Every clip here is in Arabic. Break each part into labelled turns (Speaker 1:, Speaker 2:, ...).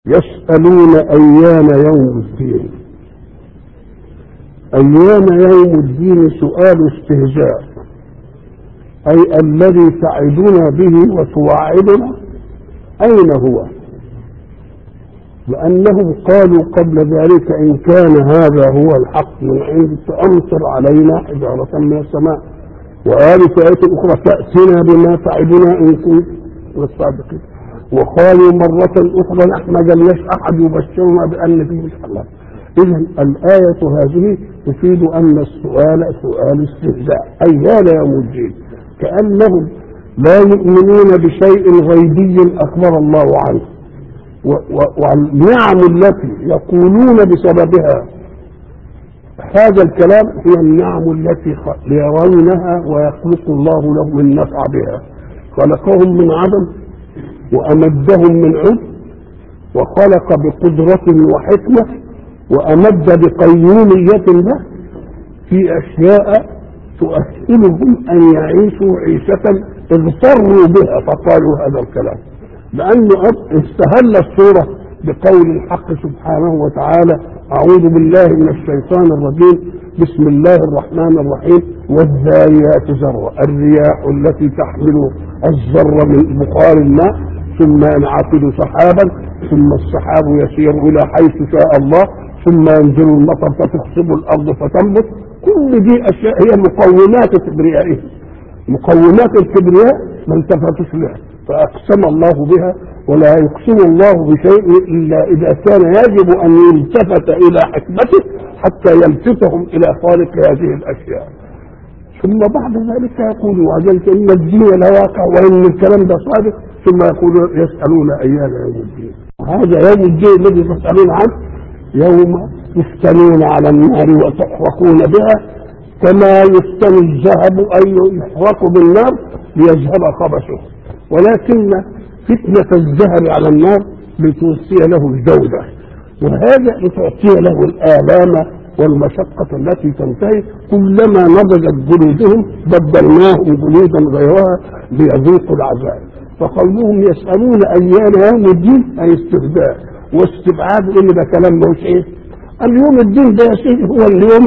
Speaker 1: يسألون أيان يوم الدين. أيان يوم الدين سؤال استهزاء، أي الذي تعدنا به وتوعدنا أين هو؟ لأنهم قالوا قبل ذلك إن كان هذا هو الحق من عندك فأمطر علينا حجارة من السماء، وقالوا في آية أخرى تأتنا بما تعدنا إن كنت الصادقين. وقالوا مرة أخرى نحن ما جالناش أحد يبشرنا بأن فيه إن الله. إذا الآية هذه تفيد أن السؤال سؤال استهزاء، أيان يوم الدين، كأنهم لا يؤمنون بشيء غيبي أخبر الله عنه، والنعم التي يقولون بسببها هذا الكلام هي النعم التي يرونها ويخلق الله لهم النفع بها. خلقهم من عدم وأمدهم من عد، وخلق بقدرة وحكمة، وأمد بقيومية له في أشياء تؤهلهم أن يعيشوا عيشة اغتروا بها فقالوا هذا الكلام. لأنه استهل السورة بقول الحق سبحانه وتعالى: أعوذ بالله من الشيطان الرجيم، بسم الله الرحمن الرحيم، والذاريات ذروا، الرياح التي تحمل الذر من بخار الماء ثم ينعقد سحابا، ثم السحاب يسير إلى حيث شاء الله، ثم ينزل المطر فتخصب الأرض فتنبت. كل دي أشياء هي مقومات كبريائه، مقومات الكبرياء ما التفتش لها، فأقسم الله بها. ولا يقسم الله بشيء إلا إذا كان يجب أن يلتفت إلى حكمته حتى يلفتهم إلى خالق هذه الأشياء. ثم بعد ذلك يقول: وعجلت إن الدين لواقع وإن الكلام ده صادق. ثم يقول: يسألون أيان يوم الدين. هذا يوم الدين الذي تسألون عنه يوم يفتنون على النار وتحرقون بها، كما يفتن الذهب أي يحرق بالنار ليذهب خبثه، ولكن فتنة الذهب على النار لتوصي له الجودة، وهذا لتعطي له الآلام والمشقة التي تنتهي. كلما نضجت جلودهم بدلناهم جلودا غيرها ليذوقوا العذاب. فقولهم يسألون أيان يوم الدين أي استهزاء واستبعاد، إن ده كلام مش إيه. اليوم الدين ده يا سيدي هو اليوم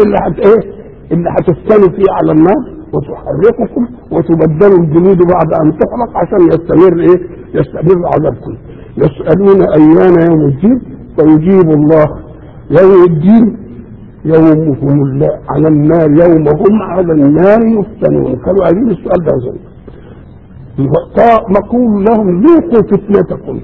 Speaker 1: اللي هتفتنوا فيه على النار وتحرقكم وتبدلوا الجلود بعد أن تحرق عشان يستمر عذابكم. يسألون أيان يوم الدين فيجيب الله: يوم الدين يومهم الله على النار، يوم هم على النار يفتنون. كانوا عايزين السؤال ده زي نقول لهم: ذوقوا فتنتكم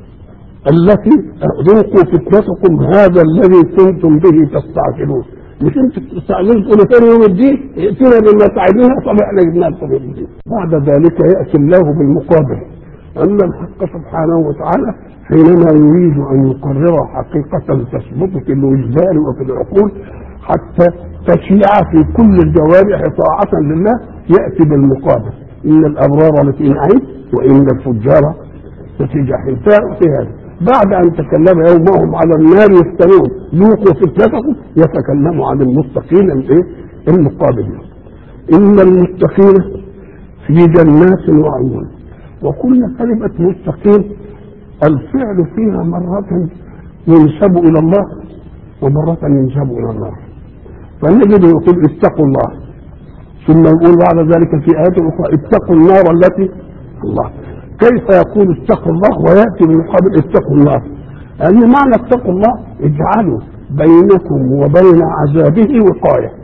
Speaker 1: التي ذوقوا هذا الذي كنتم به تستعجلون. مش انتم تستعجلون تقولوا ثاني يوم الدين ائتنا بما تعدنا، طب احنا جبنا لكم يوم الدين. بعد ذلك ياتي الله بالمقابل، ان الحق سبحانه وتعالى حينما يريد ان يقرر حقيقه تثبت في الوجدان وفي العقول حتى تشيع في كل الجوارح طاعه لله، ياتي بالمقابل: ان الابرار لفي نعيم وان الفجار لفي جحيم. في هذا بعد أن تكلم يومهم على النار يفتنون ذوقوا فتنتكم، يتكلم عن المتقين المقابلين. إن المتقين في جنات وعيون. وكل كلمة متقين الفعل فيها مرة ينسب إلى الله ومرة ينسب إلى النار، فنجد يقول: اتقوا الله، ثم يقول بعد ذلك في آيات أخرى: اتقوا النار التي الله. كيف يقول اتقوا الله ويأتي بالمقابل اتقوا النار؟ لأن معنى اتقوا الله اجعلوا بينكم وبين عذابه وقاية،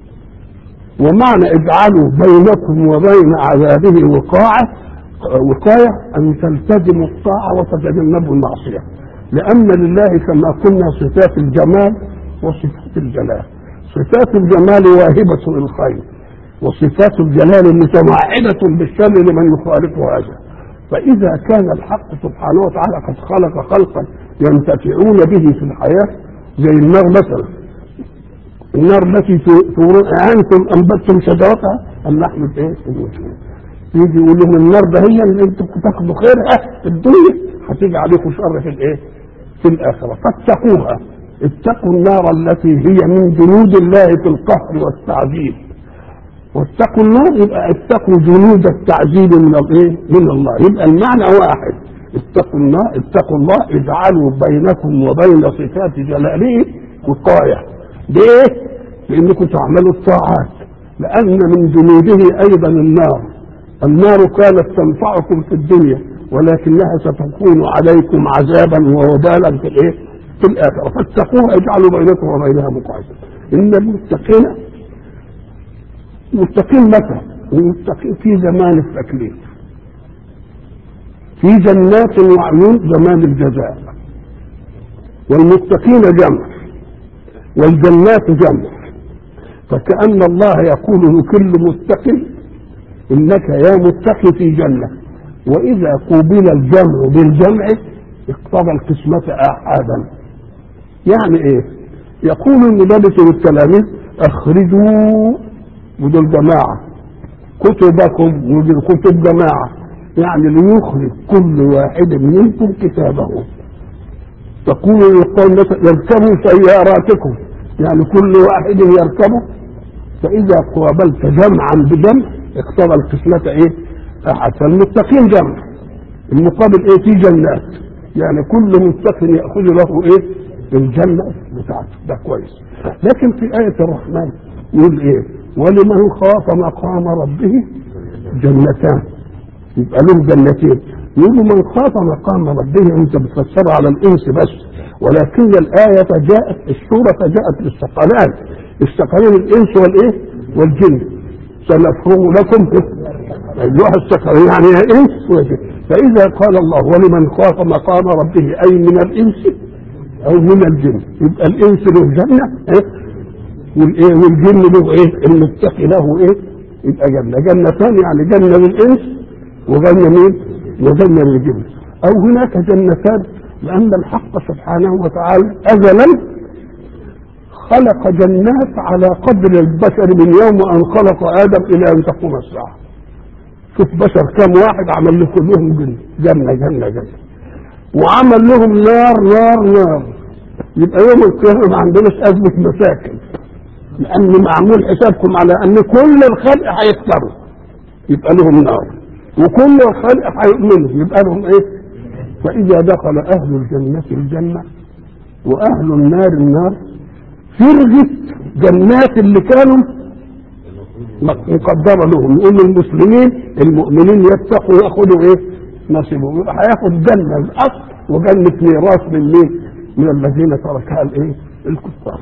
Speaker 1: ومعنى اجعلوا بينكم وبين عذابه وقاية أن تلتزموا الطاعة وتتجنبوا المعصية. لأن لله كما قلنا صفات الجمال وصفات الجلال. صفات الجمال واهبة للخير، وصفات الجلال متوعدة بالشر لمن يخالف هذا. فإذا كان الحق سبحانه وتعالى قد خلق خلقا ينتفعون به في الحياة، زي النار مثلا، النار التي أنتم أنبتتم شجرتها أم نحن يجي يقول لهم: النار ده هي اللي انتم تاخدوا خيرها في الدنيا هتيجي عليكم شر في الآخرة، فاتقوها. اتقوا النار التي هي من جنود الله في القهر والتعذيب. واتقوا النار يبقى اتقوا جنود التعذيب من الله. يبقى المعنى واحد: اتقوا الله اجعلوا بينكم وبين صفات جلاله وقاية. ليه؟ لانكم تعملوا الطاعات، لان من جنوده ايضا النار كانت تنفعكم في الدنيا ولكنها ستكون عليكم عذابا ووبالا في الايه؟ في الاخره، فاتقوها اجعلوا بينكم وبينها مقاية. ان المتقين متى؟ المتقين في زمان التكليف، في جنات وعيون زمان الجزاء، والمتقين جمع والجنات جمع، فكأن الله يقول لكل متقي إنك يا متقي في جنة، وإذا قوبل الجمع بالجمع اقتضى القسمة أحدا. يعني إيه؟ يقول المدرس للتلاميذ أخرجوا ودول جماعة، كتبكم ودول كتب جماعة، يعني ليخرج كل واحد منكم كتابه. تقول للقوم يركبوا سياراتكم، يعني كل واحد يركبه، فإذا قابلت جمعا بجمع اقتضى القسمة ايه؟ أحد. فالمتقين جمع، المقابل ايه؟ في جنات، يعني كل متق يأخذ له ايه؟ الجنة بتاعته، ده كويس. لكن في آية الرحمن يقول ايه؟ ولمن خاف مقام ربه جنتان، يبقى له جنتين. يقول من خاف مقام ربه، انت بتفسرها على الانس بس، ولكن الآية جاءت، السورة جاءت للثقلان، الثقلين الانس والايه؟ والجن. سنفرغ لكم ايها الثقلين، يعني يا انس وجن. فاذا قال الله ولمن خاف مقام ربه اي من الانس او من الجن، يبقى الانس له جنة والايه؟ والجن له ايه؟ المتقي له ايه؟ يبقى جنتان، يعني جنة للانس وجنة مين؟ وجنة للجن. او هناك جنتان، لان الحق سبحانه وتعالى ازلا خلق جنات على قدر البشر من يوم ان خلق ادم الى ان تقوم الساعه. شوف بشر كم واحد عمل له كلهم جنه جنه جنه، وعمل لهم نار. يبقى يوم القيامه ما عندناش ازمه مساكن، لان معمول حسابكم على ان كل الخلق هيكفروا يبقى لهم نار، وكل الخلق هيؤمنوا يبقى لهم ايه؟ فاذا دخل اهل الجنه الجنه واهل النار فرغت جنات اللي كانوا مقدره لهم. يقول المسلمين المؤمنين يتقوا ياخذوا ايه؟ نصيبهم، يبقى هياخد جنه الاصل وجنه ميراث من مين؟ من الذين تركها الايه؟ الكفار.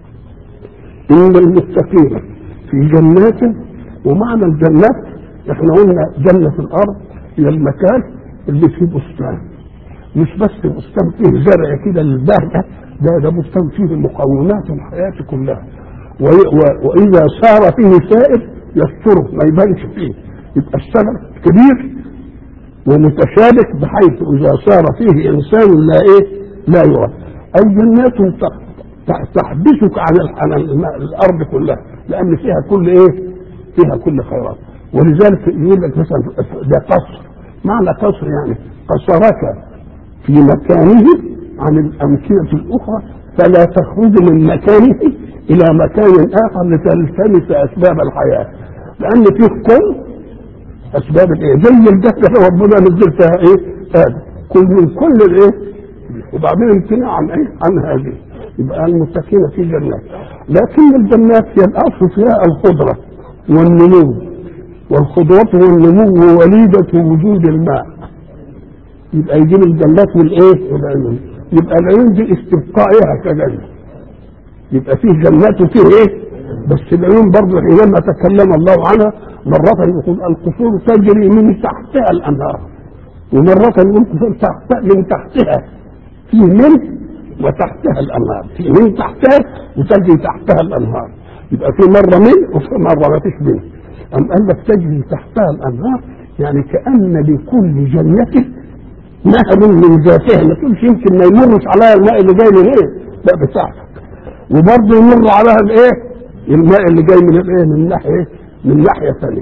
Speaker 1: ان المتقين في جنات، ومعنى الجنات احنا قلنا جنه الارض هي المكان اللي فيه بستان، مش بس بستان فيه زرع كده للبهجه، ده بستان فيه مقومات الحياه كلها، واذا صار فيه سائر يستره ما يبانش فيه، يبقى الشجر كبير ومتشابك بحيث اذا صار فيه انسان لا ايه؟ لا يرى. او جنات تحبسك عن الارض كلها، لان فيها كل ايه؟ فيها كل خيرات. ولذلك يقول لك مثلا ده قصر، معنى قصر يعني قصرك في مكانه عن الامكنه الاخرى، فلا تخرج من مكانه الى مكان اخر لتلتمس اسباب الحياه، لان فيه كل اسباب الايه؟ زي الجسد ربنا نزل فيها ايه؟ كل من كل الايه؟ وبعدين امتناع عن ايه؟ عن هذه. يبقى المتقين في جنات، لكن الجنات هي الاصل فيها الخضره والنمو، والخضره والنمو وليده وجود الماء. يبقى يجيب الجنات والايه؟ والعيون. يبقى العيون دي استبقائها كجنه، يبقى فيه جنات وفيه ايه؟ بس العيون برضه حينما تكلم الله عنها مرة يقول القصور تجري من تحتها الانهار، ومرة يقول قصور من تحتها، فيه من وتحتها الانهار، فيه من تحتها وتجري تحتها الانهار. يبقى في مرة من وفي مرة ما فيش من. أم قال لك تجري تحتها الانهار، يعني كأن لكل جنة نهر من ذاتها، ما تقولش يمكن ما يمرش عليها الماء اللي جاي من ايه؟ لا بتاعتك، وبرضه يمر عليها الايه؟ الماء اللي جاي من الايه؟ من ناحيه من ناحيه ثانيه.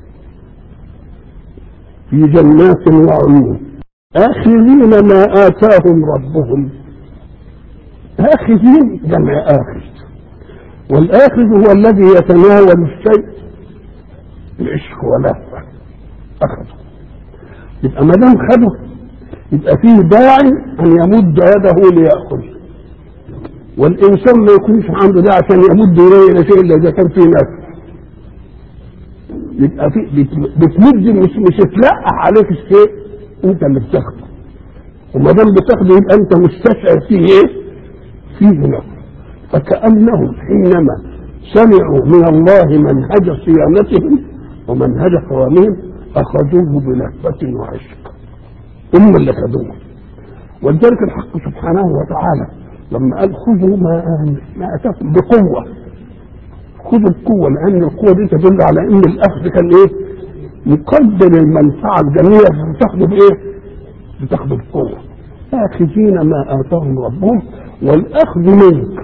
Speaker 1: في جنات وعيون آخذين ما آتاهم ربهم. آخذين جمع آخذ، والآخذ هو الذي يتناول الشيء بعشق ولهفة، أخذه. يبقى ما دام خده يبقى فيه داعي ان يمد يده ليأخذ، والانسان ما يكونش عنده داعي عشان يمد اليه الى شيء الا اذا كان فيه نفس. يبقى في بتمد مش تلقح عليك الشيء، انت اللي بتاخده، وما دام بتاخده يبقى انت مستشعر فيه ايه؟ فيه نفس. فكأنهم حينما سمعوا من الله منهج صيانتهم ومنهج قوامهم اخذوه بلهفة وعشق، هم اللي خدوه. ولذلك الحق سبحانه وتعالى لما قال خذوا ما اتاكم بقوه، خذوا القوه، لان القوه دي تدل على ان الاخذ كان ايه؟ مقدر المنفعه الجميله، بتاخذوا بايه؟ بتاخذوا بقوه. اخذين ما اتاهم ربهم، والاخذ منك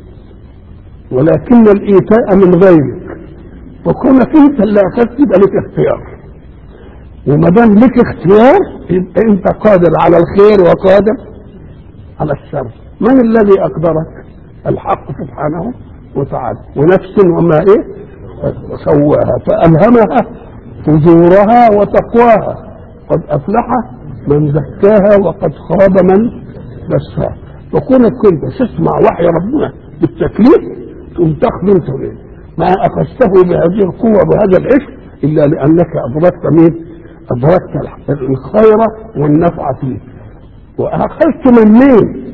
Speaker 1: ولكن الايتاء من غيرك، فكونك انت اللي اخذت يبقى لك اختيار، وما دام لك اختيار يبقى انت قادر على الخير وقادر على الشر. من الذي اقدرك؟ الحق سبحانه وتعالى. ونفس وما ايه سواها فالهمها فجورها وتقواها، قد افلح من زكاها وقد خاب من دساها. فكونك كنت تسمع وحي ربنا بالتكليف تقوم تاخذ انت ما اخذته بهذه القوه بهذا العشق الا لانك ادركت مين؟ ادركت الخير والنفع فيه. واخذت من مين؟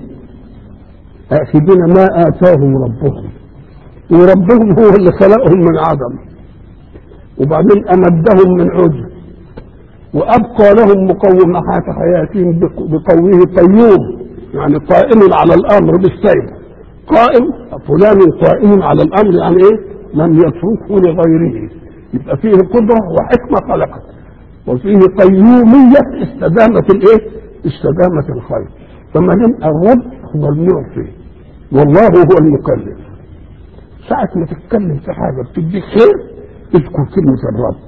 Speaker 1: اخذين ما اتاهم ربهم، وربهم هو اللي خلقهم من عدم، وبعدين امدهم من عجب، وابقى لهم مقومات حياتهم بقوله قيوم، يعني قائم على الامر بالسير. قائم فلان قائم على الامر، يعني ايه؟ لم يتركه لغيره، يبقى فيه قدره وحكمه خلقت، وفيه قيوميه استدامه الايه؟ استدامه الخير. فما دام الرب هو المعطي والله هو المكلف، ساعة ما تتكلم في حاجة بتديك خير اذكر كلمة الرب،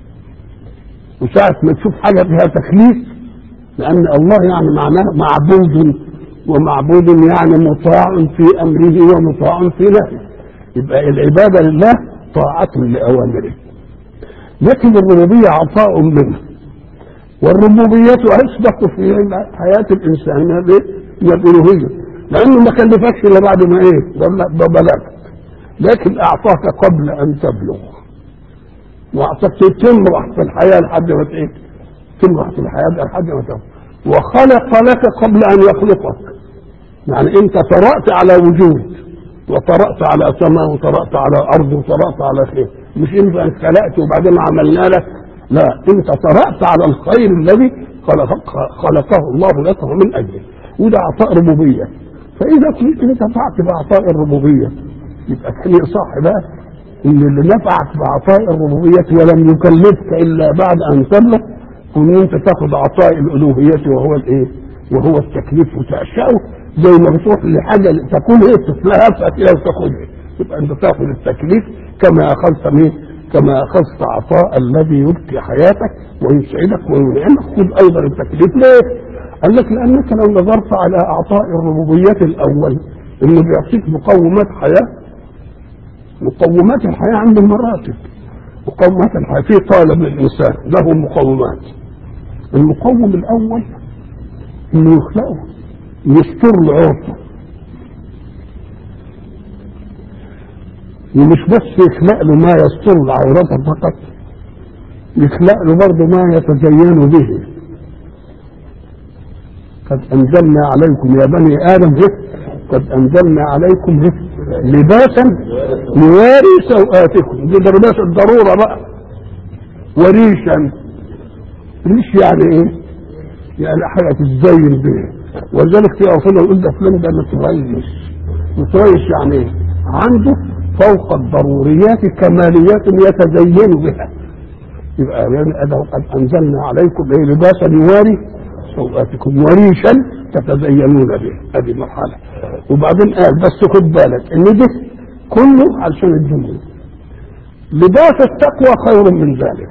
Speaker 1: وساعة ما تشوف حاجة فيها تكليف، لأن الله يعني معناه معبود، ومعبود يعني مطاع في أمره ومطاع في نهيه، يبقى العبادة لله طاعة لأوامره. لكن الربوبية عطاء منه، والربوبية أسبق في حياة الإنسان من الألوهية، لأنه ما كلفكش إلا بعد ما إيه؟ بلغت، لكن أعطاك قبل أن تبلغ، وأعطاك تمرح في الحياة لحد ما إيه؟ تمرح في الحياة لحد ما تبلغ، وخلق لك قبل أن يخلقك. يعني أنت طرأت على وجود، وطرأت على سماء، وطرأت على أرض، وطرأت على خير، مش أنت خلقت وبعدين عملنا لك، لا، أنت طرأت على الخير الذي خلقه الله لك من أجله، وده عطاء ربوبية. فإذا كنت نفعت بعطاء الربوبية يبقى كان صح بقى إن اللي نفعك بعطاء الربوبية ولم يكلفك إلا بعد أن تبلغ، كن أنت تاخذ عطاء الألوهية وهو الإيه؟ وهو التكليف، وتعشقه زي ما بتروح لحاجة تكون إيه؟ تتلهفها كده وتاخذها، يبقى أنت تاخذ التكليف كما أخذت مين؟ كما أخذت عطاء الذي يبقي حياتك ويسعدك وينعمك، خذ أيضا التكليف. ليه؟ قال لك لأنك لو نظرت على أعطاء الربوبية الأول إنه بيعطيك مقومات حياة، مقومات الحياة عنده مراتب. مقومات الحياة في طالب الإنسان له مقومات. المقوم الأول إنه يخلقه يستر له عورته، ومش بس يخلق له ما يستر عورته فقط، يخلق له برضه ما يتزين به. قد أنزلنا عليكم يا بني آدم قد أنزلنا عليكم لباسا يواري سوآتكم، دي لباس الضرورة بقى. وريشا، ريش يعني ايه؟ يعني حاجة تتزين بها. ولذلك في أوصله يقول ده فلان ده متريش. متريش يعني ايه؟ عنده فوق الضروريات كماليات يتزين بها. يبقى يعني أده قد أنزلنا عليكم ايه؟ لباسا يواري سوآتكم وريشا تتزينون به. هذه مرحلة. وبعدين قال بس خد بالك ان ده كله علشان الدنيا. لباس التقوى خير من ذلك،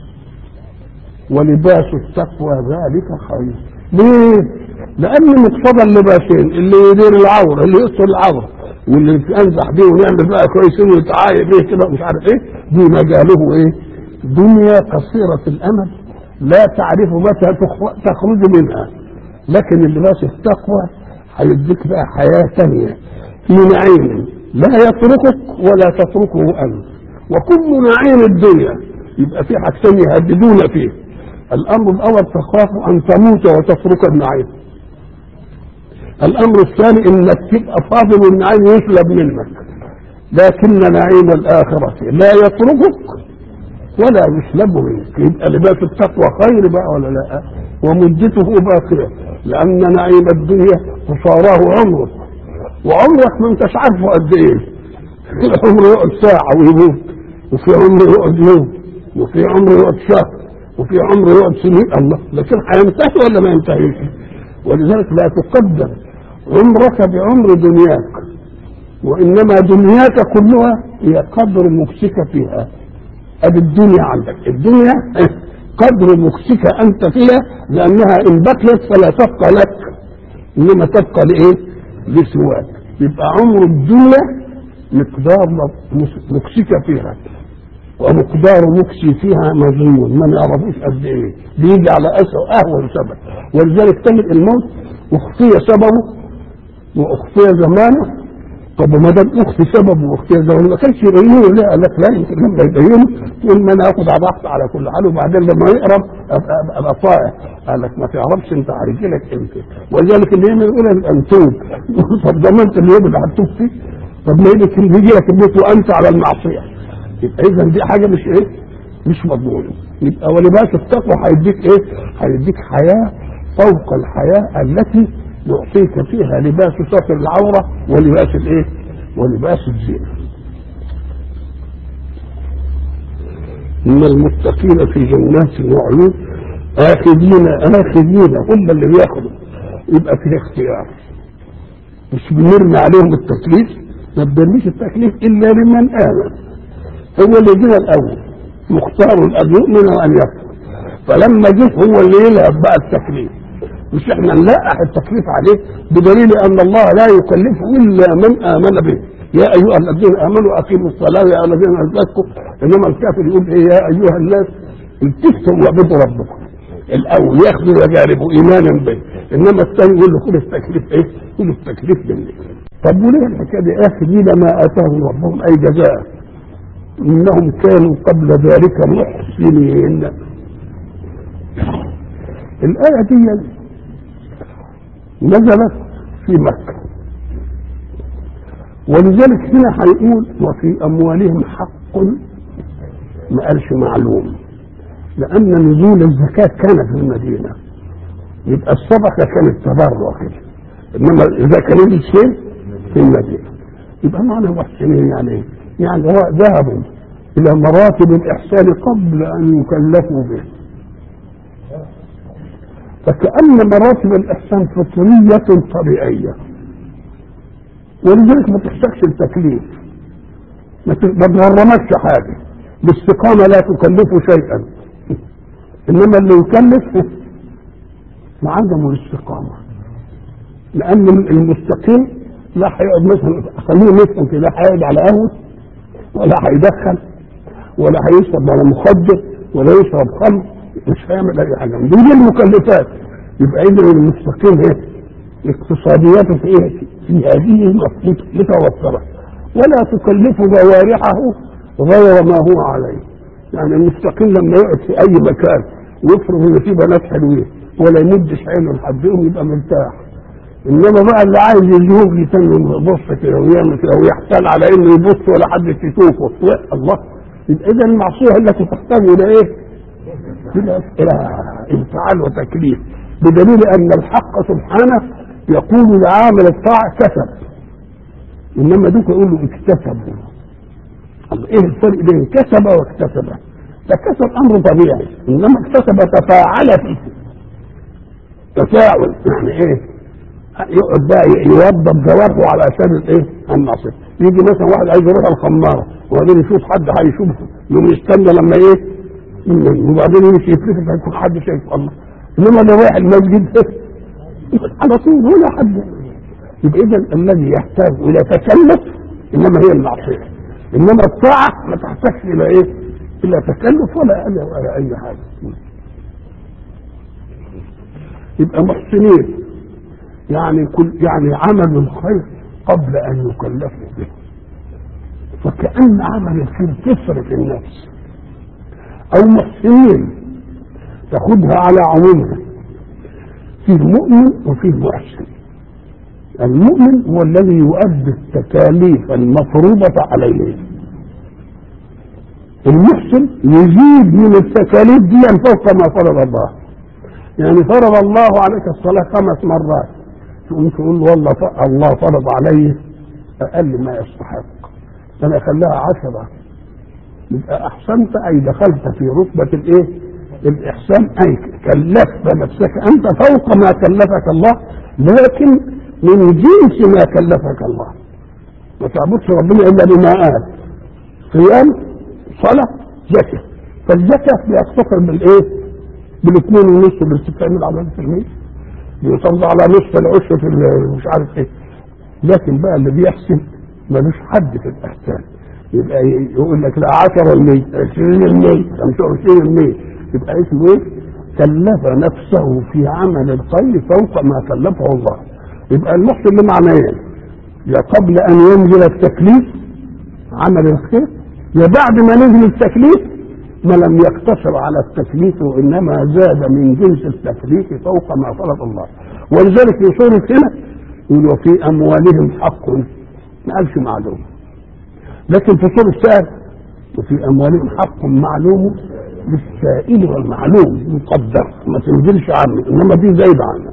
Speaker 1: ولباس التقوى ذلك خير. ليه؟ لان مقتضى اللباسين اللي يدير العوره، اللي يستر العوره، واللي ينزح بيه ونعمل بقى كويسين ويتعايب بيه كده مش عارف ايه، دي مجاله ايه؟ دنيا قصيره الامل لا تعرف متى تخرج منها، لكن اللباس التقوى هيديك بقى حياه ثانيه في نعيم لا يتركك ولا تتركه انت. وكل نعيم الدنيا يبقى في حاجتين يهددون فيه. الامر الاول تخاف ان تموت وتترك النعيم. الامر الثاني انك تبقى فاضل والنعيم يسلب منك. لكن نعيم الاخره لا يتركك ولا يسلب منك. يبقى لباس التقوى خير بقى ولا لا؟ ومدته باقيه، لان نعيم الدنيا قصاراه عمرك، وعمرك ما انتش عارفه قد ايه. في عمره يقعد ساعه ويموت، وفي عمره يقعد يوم، وفي عمره يقعد شهر، وفي عمره يقعد سنين. الله، لكن هينتهي ولا ما ينتهيش؟ ولذلك لا تقدم عمرك بعمر دنياك، وانما دنياك كلها هي قدر مكسك فيها. ادي الدنيا عندك، الدنيا قدر مكسك انت فيها، لانها ان بقيت فلا تبقى لك انما تبقى لايه؟ لسواك. يبقى عمر الدنيا مقدار مكسك فيها، ومقدار مكسي فيها مظلوم ما نعرفوش قد ايه، بيجي على اهون سبب. ولذلك تجد الموت اخفي سببه واخفي زمانه. طب وما دام اخفي سببه واخفي زمانه ما كانش يبينه ليه؟ قال لك لا، يمكن لما يبينه تقول ما انا اخد على ضغط على كل حال، وبعدين لما يقرب ابقى طائع. قال لك ما تعرفش انت هيجيلك امتى. ولذلك اللي يقول الانتوب طب ضمنت اللي يبقى هتوب فيه؟ طب ما يجي لك البيت وانت على المعصيه. يبقى اذا دي حاجه مش ايه؟ مش مضمونه. يبقى ولباس التقوى هيديك ايه؟ هيديك حياه فوق الحياه التي يعطيك فيها لباس ستر العوره ولباس الايه؟ ولباس الزينه. ان المتقين في جنات وعيون اخذين هم اللي بياخدوا. يبقى في اختيار، مش بنرمي عليهم التكليف، ما بنرميش التكليف الا لمن امن. هو اللي جه الاول مختار ان يؤمن وان يكفر، فلما جه هو اللي يلعب بقى التكليف، مش احنا نلقح التكليف عليه، بدليل ان الله لا يكلف الا من امن به. يا ايها الذين امنوا اقيموا الصلاه يا الذين ازكوا. انما الكافر يقول ايه؟ يا ايها الناس التفتوا واعبدوا ربكم. الاول ياخذوا ويجاربوا ايمانا به، انما الثاني يقول له خذ التكليف ايه؟ خذ التكليف مني. طب وليه الحكايه دي؟ اخذين ما اتاهم ربهم اي جزاء انهم كانوا قبل ذلك محسنين. الايه دي نزلت في مكه، ولذلك هنا هيقول وفي اموالهم حق، ما قالش معلوم، لان نزول الزكاه كان في المدينه، يبقى الصدقه كانت تبرع كده، انما اذا كان الشيء في المدينه يبقى معنى محسنين يعني ايه؟ يعني هو ذهبوا الى مراتب الاحسان قبل ان يكلفوا به، فكأن مراتب الاحسان فطريه طبيعيه، ولذلك ما تحتاجش التكليف، ما تغرمكش حاجه. الاستقامه لا تكلف شيئا، انما اللي يكلف عدم الاستقامه، لان المستقيم لا هيقعد مثلا خليه مثلا كده، لا هيقعد على قهوه ولا هيدخن ولا هيشرب ولا مخدر ولا يشرب خمر، مش هيعمل اي حاجه. دي المكلفات. يبقى اذا المستقيم ايه؟ اقتصادياته في ايه؟ في هذه متوفره، ولا تكلف جوارحه غير ما هو عليه. يعني المستقيم لما يقعد في اي مكان ويفرض ان في بنات حلوين ولا يمدش عينه لحد يوم يبقى مرتاح. انما بقى اللي عايز يجيب لي تاني يبص كده ويعمل كده ويحتال على انه يبص ولا حد يشوفه، الله. يبقى اذا المعصيه التي تحتاج الى ايه؟ الى انفعال وتكليف، بدليل ان الحق سبحانه يقول لعامل الطاعه كسب، انما دوك يقول له اكتسب. ايه الفرق بين كسب واكتسب؟ ده كسب امر طبيعي، انما اكتسب تفاعل فيه تفاعل. يعني ايه؟ يقعد بقى يوضب جوارحه على عشان الايه؟ الناصر. يجي مثلا واحد عايز يروح الخماره وبعدين يشوف حد هيشوفه يوم يستنى لما ايه؟ وبعدين يمشي يتلفت هيكون حد شايف الله. انما لو رايح المسجد على طول ولا حد. يبقى اذا الذي يحتاج الى تكلف انما هي المعصيه، انما الطاعه ما تحتاجش الى ايه؟ الى تكلف ولا اي حاجه. يبقى محسنين يعني عمل الخير قبل ان يكلفوا به، فكأن عمل الخير تفرق النفس، او محسنين تاخدها على عمومها، فيه مؤمن وفيه محسن. المؤمن هو الذي يؤدي التكاليف المفروضة عليه، المحسن يزيد من التكاليف دي فوق ما فرض الله. يعني فرض الله عليك الصلاة 5 مرات، تقوم تقول والله الله فرض علي أقل ما يستحق، أنا أخليها 10، يبقى أحسنت، أي دخلت في رتبة الإيه؟ الإحسان، أي كلفت نفسك أنت فوق ما كلفك الله، لكن من جنس ما كلفك الله. ما تعبدش ربنا إلا بما قال، صيام، صلاة، زكاة. فالزكاة بيقتصر بالإيه؟ بال2.5 اللي بتتعمل على 1%، بيصرف على نصف العشر في مش عارف إيه. لكن بقى اللي بيحسن ملوش حد في الإحسان، يبقى يقول لك لا 10%، 20%، 25%، يبقى اسمه ايه؟ كلف نفسه في عمل الخير فوق ما كلفه الله. يبقى المحسن له معنيين، يا قبل ان ينزل التكليف عمل الخير، يا بعد ما نزل التكليف ما لم يقتصر على التكليف وانما زاد من جنس التكليف فوق ما فرض الله. ولذلك في سورة هنا يقول وفي اموالهم حق، ما قالش معلوم، لكن في سورة السائل وفي اموالهم حق معلوم للسائل والمعلوم مقدر، ما تنزلش عنه، انما دي زايده عنه.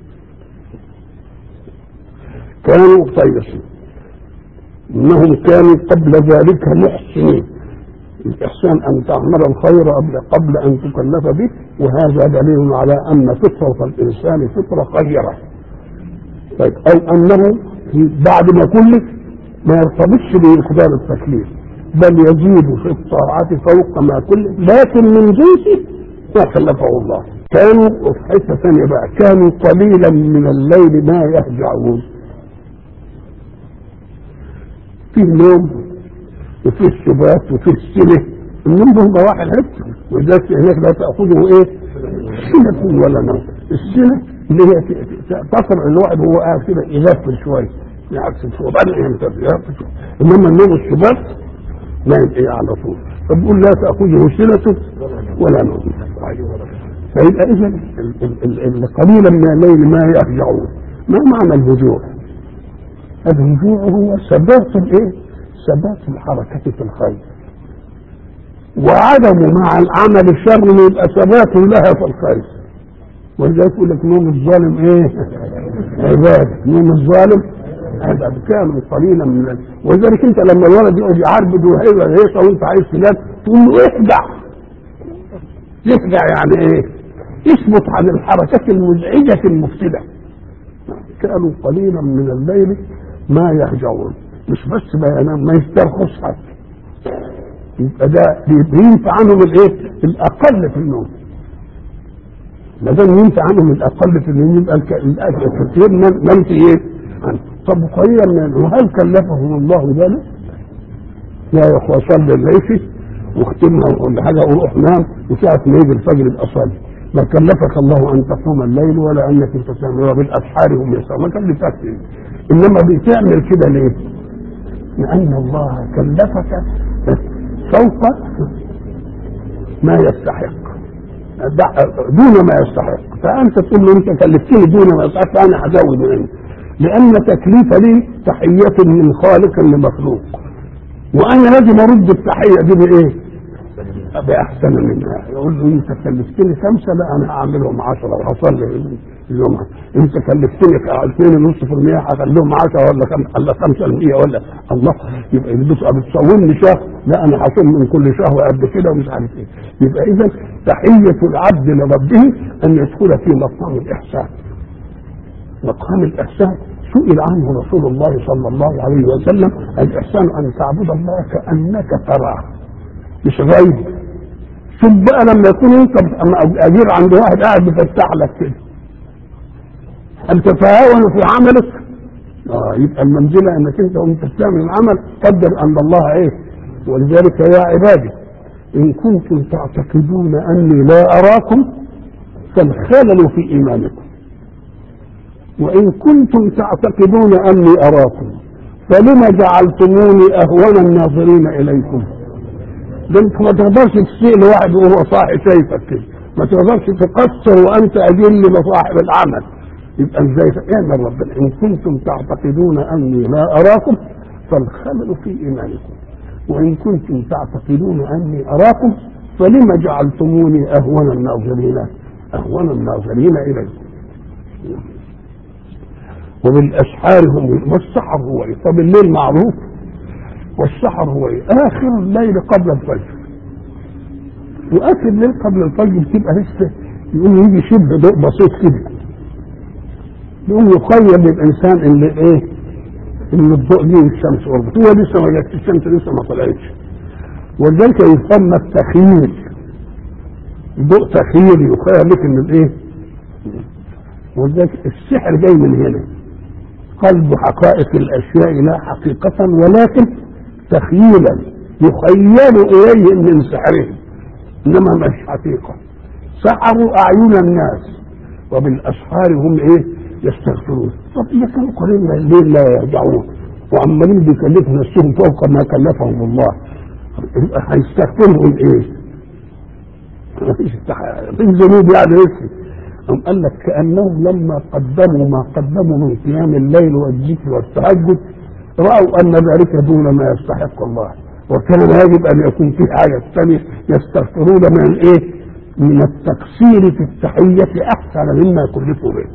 Speaker 1: كانوا طيبين انهم كانوا قبل ذلك محسنين. الاحسان ان تعمل الخير قبل ان تكلف به، وهذا دليل على ان فطره الانسان فطره خيره. طيب او انه بعد ما كلف ما يرتبطش بمقدار التكليف، بل يزيد في الطاعات فوق ما كلف، لكن من جنس ما كلفه الله. كانوا في حته ثانيه بقى، كانوا قليلا من الليل ما يهجعون. فيه نوم وفيه السبات وفيه السنه، النوم ده ضواحي الحته، ولذلك هناك لا تاخذه ايه؟ سنه ولا نوم. السنه اللي هي تصل الواحد وهو قاعد كده يغفل شويه، يعكس شويه بعدين يغفل شويه، انما النوم السبات نايم ايه على طول. فبيقول لا تاخذه سنه ولا نوم. فيبقى اذا قليلا من الليل ما يهجعون. ما معنى الهجوع؟ الهجوع هو ثبات الايه؟ ثبات الحركه في الخير، وعدم مع العمل الشر يبقى ثبات لها في الخير. ولذلك يقول لك نوم الظالم ايه؟ عباده. نوم الظالم عباده. كانوا قليلا من ولذلك انت لما الولد يقعد يعربد وهيصه وانت عايز تنام تقول له اخدع. يخدع يعني ايه؟ يثبت عن الحركات المزعجه المفسده. كانوا قليلا من الليل ما يهجعون، مش بس ما ينام، ما يسترخص حتى. يبقى ده بينفع عنهم الايه؟ الاقل في النوم. ما دام ينفع عنهم الاقل في النوم يبقى الكثير نمت ايه؟ طب قليلا من، وهل كلفهم الله ذلك؟ لا يا اخوه صلي العشاء واختمها ولا حاجه وروح نام، وساعه ما يجي الفجر يبقى صلي. ما كلفك الله ان تقوم الليل ولا انك تسامر، وبالاسحار هم يسامرون، ما كلفك. انما بتعمل كده ليه؟ لان الله كلفك فوق ما يستحق، دون ما يستحق. فانت تقول له انت كلفتني دون ما يستحق، فانا هزود منه، لان تكليف لي تحيه من خالق لمخلوق، وانا لازم ارد التحيه دي بايه؟ باحسن منها. يقول له انت كلفتني 5، لا انا هعملهم 10 وهصلي الجمعه. انت كلفتني 2.5%، هخليهم 10 ولا 5% ولا الله. يبقى بتصومني شهر، لا انا هصوم من كل شهر قد كده ومش عارف ايه. يبقى اذا تحيه العبد لربه ان يدخل في مقام الاحسان. مقام الاحسان سئل عنه رسول الله صلى الله عليه وسلم: الاحسان ان تعبد الله كانك تراه مش غيب. شوف بقى لما يكون انت اجير عند واحد قاعد بيفتح لك كده، هل تتهاون في عملك؟ يبقى المنزله انك انت وانت بتعمل العمل قدر ان الله ايه. ولذلك يا عبادي ان كنتم تعتقدون اني لا اراكم فالخلل في ايمانكم. وإن كنتم تعتقدون أني أراكم فلما جعلتموني أهون الناظرين إليكم؟ ده انت ما تقدرش تسيء لواحد وهو صاحي شايفك كده، ما تقدرش تقصر وأنت أجل لصاحب العمل. يبقى ازاي اعمل ربنا؟ إن كنتم تعتقدون أني لا أراكم فالخلل في إيمانكم، وإن كنتم تعتقدون أني أراكم فلما جعلتموني أهون الناظرين إليكم. وبالأسحار هم. والسحر هو إيه؟ طب الليل معروف، والسحر هو إيه؟ آخر الليل قبل الفجر. وآخر الليل قبل الفجر بتبقى لسه يقوم يجي شبه ضوء بسيط كده، يقوم يخيل للإنسان إن إيه؟ إن الضوء دي الشمس قربت، هو لسه ما جاتش الشمس، لسه ما طلعتش. ولذلك يسمى التخييل، ضوء تخييل يخيل لك إن الإيه؟ ولذلك السحر جاي من هنا، قلب حقائق الاشياء لا حقيقة ولكن تخييلا يخيل اليه من سحرهم، انما مش حقيقة. سحروا اعين الناس وبالاسحار هم ايه؟ يستغفرون. طب اذا كانوا قليلا الليل لا يرجعون وعمالين بيكلفوا نفسهم فوق ما كلفهم الله، هيستغفروا ايه؟ مفيش ذنوب يعني لسه. قال لك كأنهم لما قدموا ما قدموا من قيام الليل والذكر والتهجد رأوا أن ذلك دون ما يستحق الله، وكان يجب أن يكون في حاجة ثانية يستغفرون من إيه؟ من التقصير في التحية أحسن مما كلفوا به.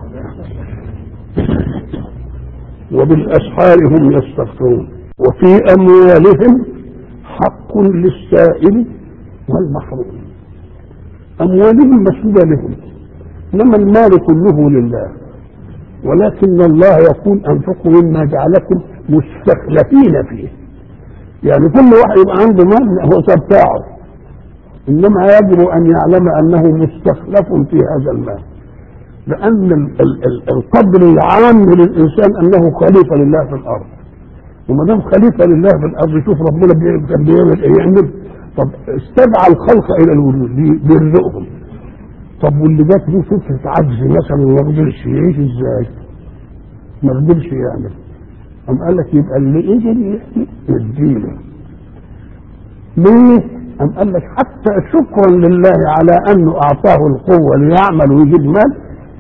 Speaker 1: وبالأسحار هم يستغفرون. وفي أموالهم حق للسائل والمحروم. أموالهم مسؤولة لهم، إنما المال كله لله، ولكن الله يقول أنفقوا مما جعلكم مستخلفين فيه. يعني كل واحد يبقى عنده مال هو بتاعه، إنما يجب أن يعلم أنه مستخلف في هذا المال، لأن القدر العام للإنسان أنه خليفة لله في الأرض. وما دام خليفة لله في الأرض، شوف ربنا بيعمل إيه؟ يعمل طب استدعى الخلق إلى الوجود بيرزقهم. طب واللي جات له فكرة عجز مثلا ما قدرش يعيش ازاي؟ ما قدرش يعمل. قام قال لك يبقى اللي قدر يديله. ليه؟ قام قال لك حتى شكرا لله على انه اعطاه القوة ليعمل ويجيب مال،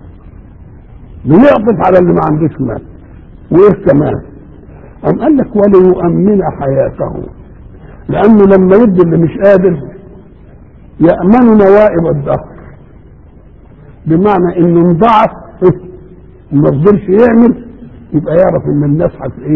Speaker 1: بيعطف على اللي ما عندوش مال. وايه كمان؟ قام قال لك وليؤمن حياته، لانه لما يدي اللي مش قادر يأمن نوائب الدهر، بمعنى انه انضعف ما قدرش يعمل، يبقى يعرف ان الناس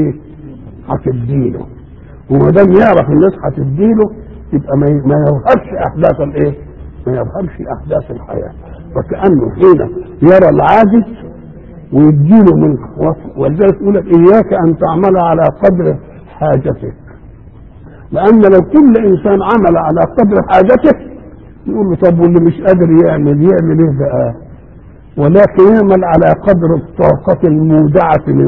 Speaker 1: هتديله. وما دام يعرف الناس هتديله يبقى ما يظهرش احداث الايه؟ ما يظهرش احداث الحياه. فكانه حين يرى العاجز ويديله من قوته. ولذلك يقول لك اياك ان تعمل على قدر حاجتك، لان لو كل انسان عمل على قدر حاجته يقول له طب واللي مش قادر يعمل ايه بقى؟ ولكن يعمل على قدر الطاقة المودعة من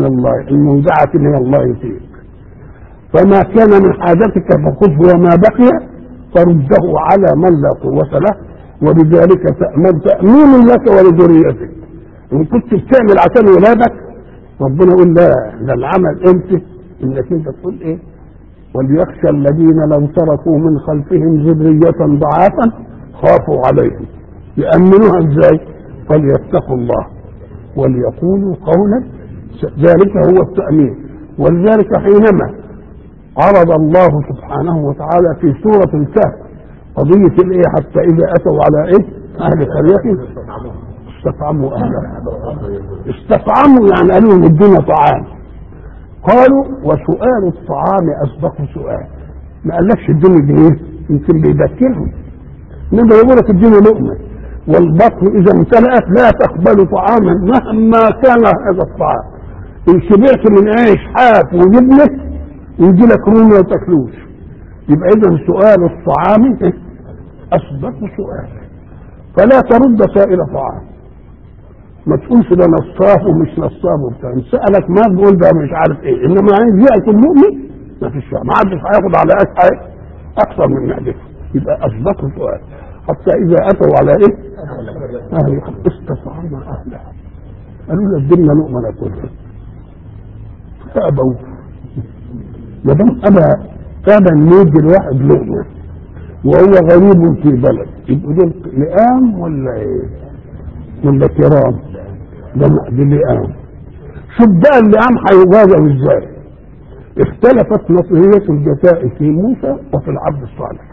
Speaker 1: الله فيك. فما كان من حاجتك فخذه وما بقي فرده على من لا قوة له، وبذلك تأمين لك ولذريتك. إن كنت بتعمل عشان ولادك ربنا يقول لا، ده العمل انت انك انت تقول ايه؟ وليخشى الذين لو تركوا من خلفهم ذرية ضعافا خافوا عليهم. يأمنوها ازاي؟ فليتقوا الله وليقولوا قولا، ذلك هو التأمين. ولذلك حينما عرض الله سبحانه وتعالى في سورة الكهف قضية الايه؟ حتى إذا أتوا على ايه؟ أهل قرية استطعموا أهلها. استطعموا يعني قالوا لهم ادونا طعام. قالوا وسؤال الطعام أسبق سؤال. ما قالكش ادوني جنيه، يمكن بيذكرهم. انما يقول لك اديني لقمه، والبطن اذا امتلأت لا تقبل طعاما مهما كان هذا الطعام. ان شبعت من عيش حاف وجبنه ويجي لك رومي ما تاكلوش. يبقى اذا سؤال الطعام اصدق سؤال. فلا ترد سائل طعام، ما تقولش ده نصاب ومش نصاب وبتاع. سألك ما تقول ده مش عارف ايه، انما عايز ياكل مؤمن ما فيش، ما حدش هياخد على اكثر من معدته. يبقى اصدق سؤال. حتى اذا اتوا على ايه؟ اهل استطعموا اهلها. قالوا له ادينا لقمه ناكلها. فابوا. ما دام ابى ان يدي الواحد لقمه وهو غريب في بلد، يبقوا دول لئام ولا ايه؟ ولا كرام؟ دي لئام. شوف بقى اللئام هيواجهوا ازاي؟ اختلفت نظريه الجزاء في موسى وفي العبد الصالح.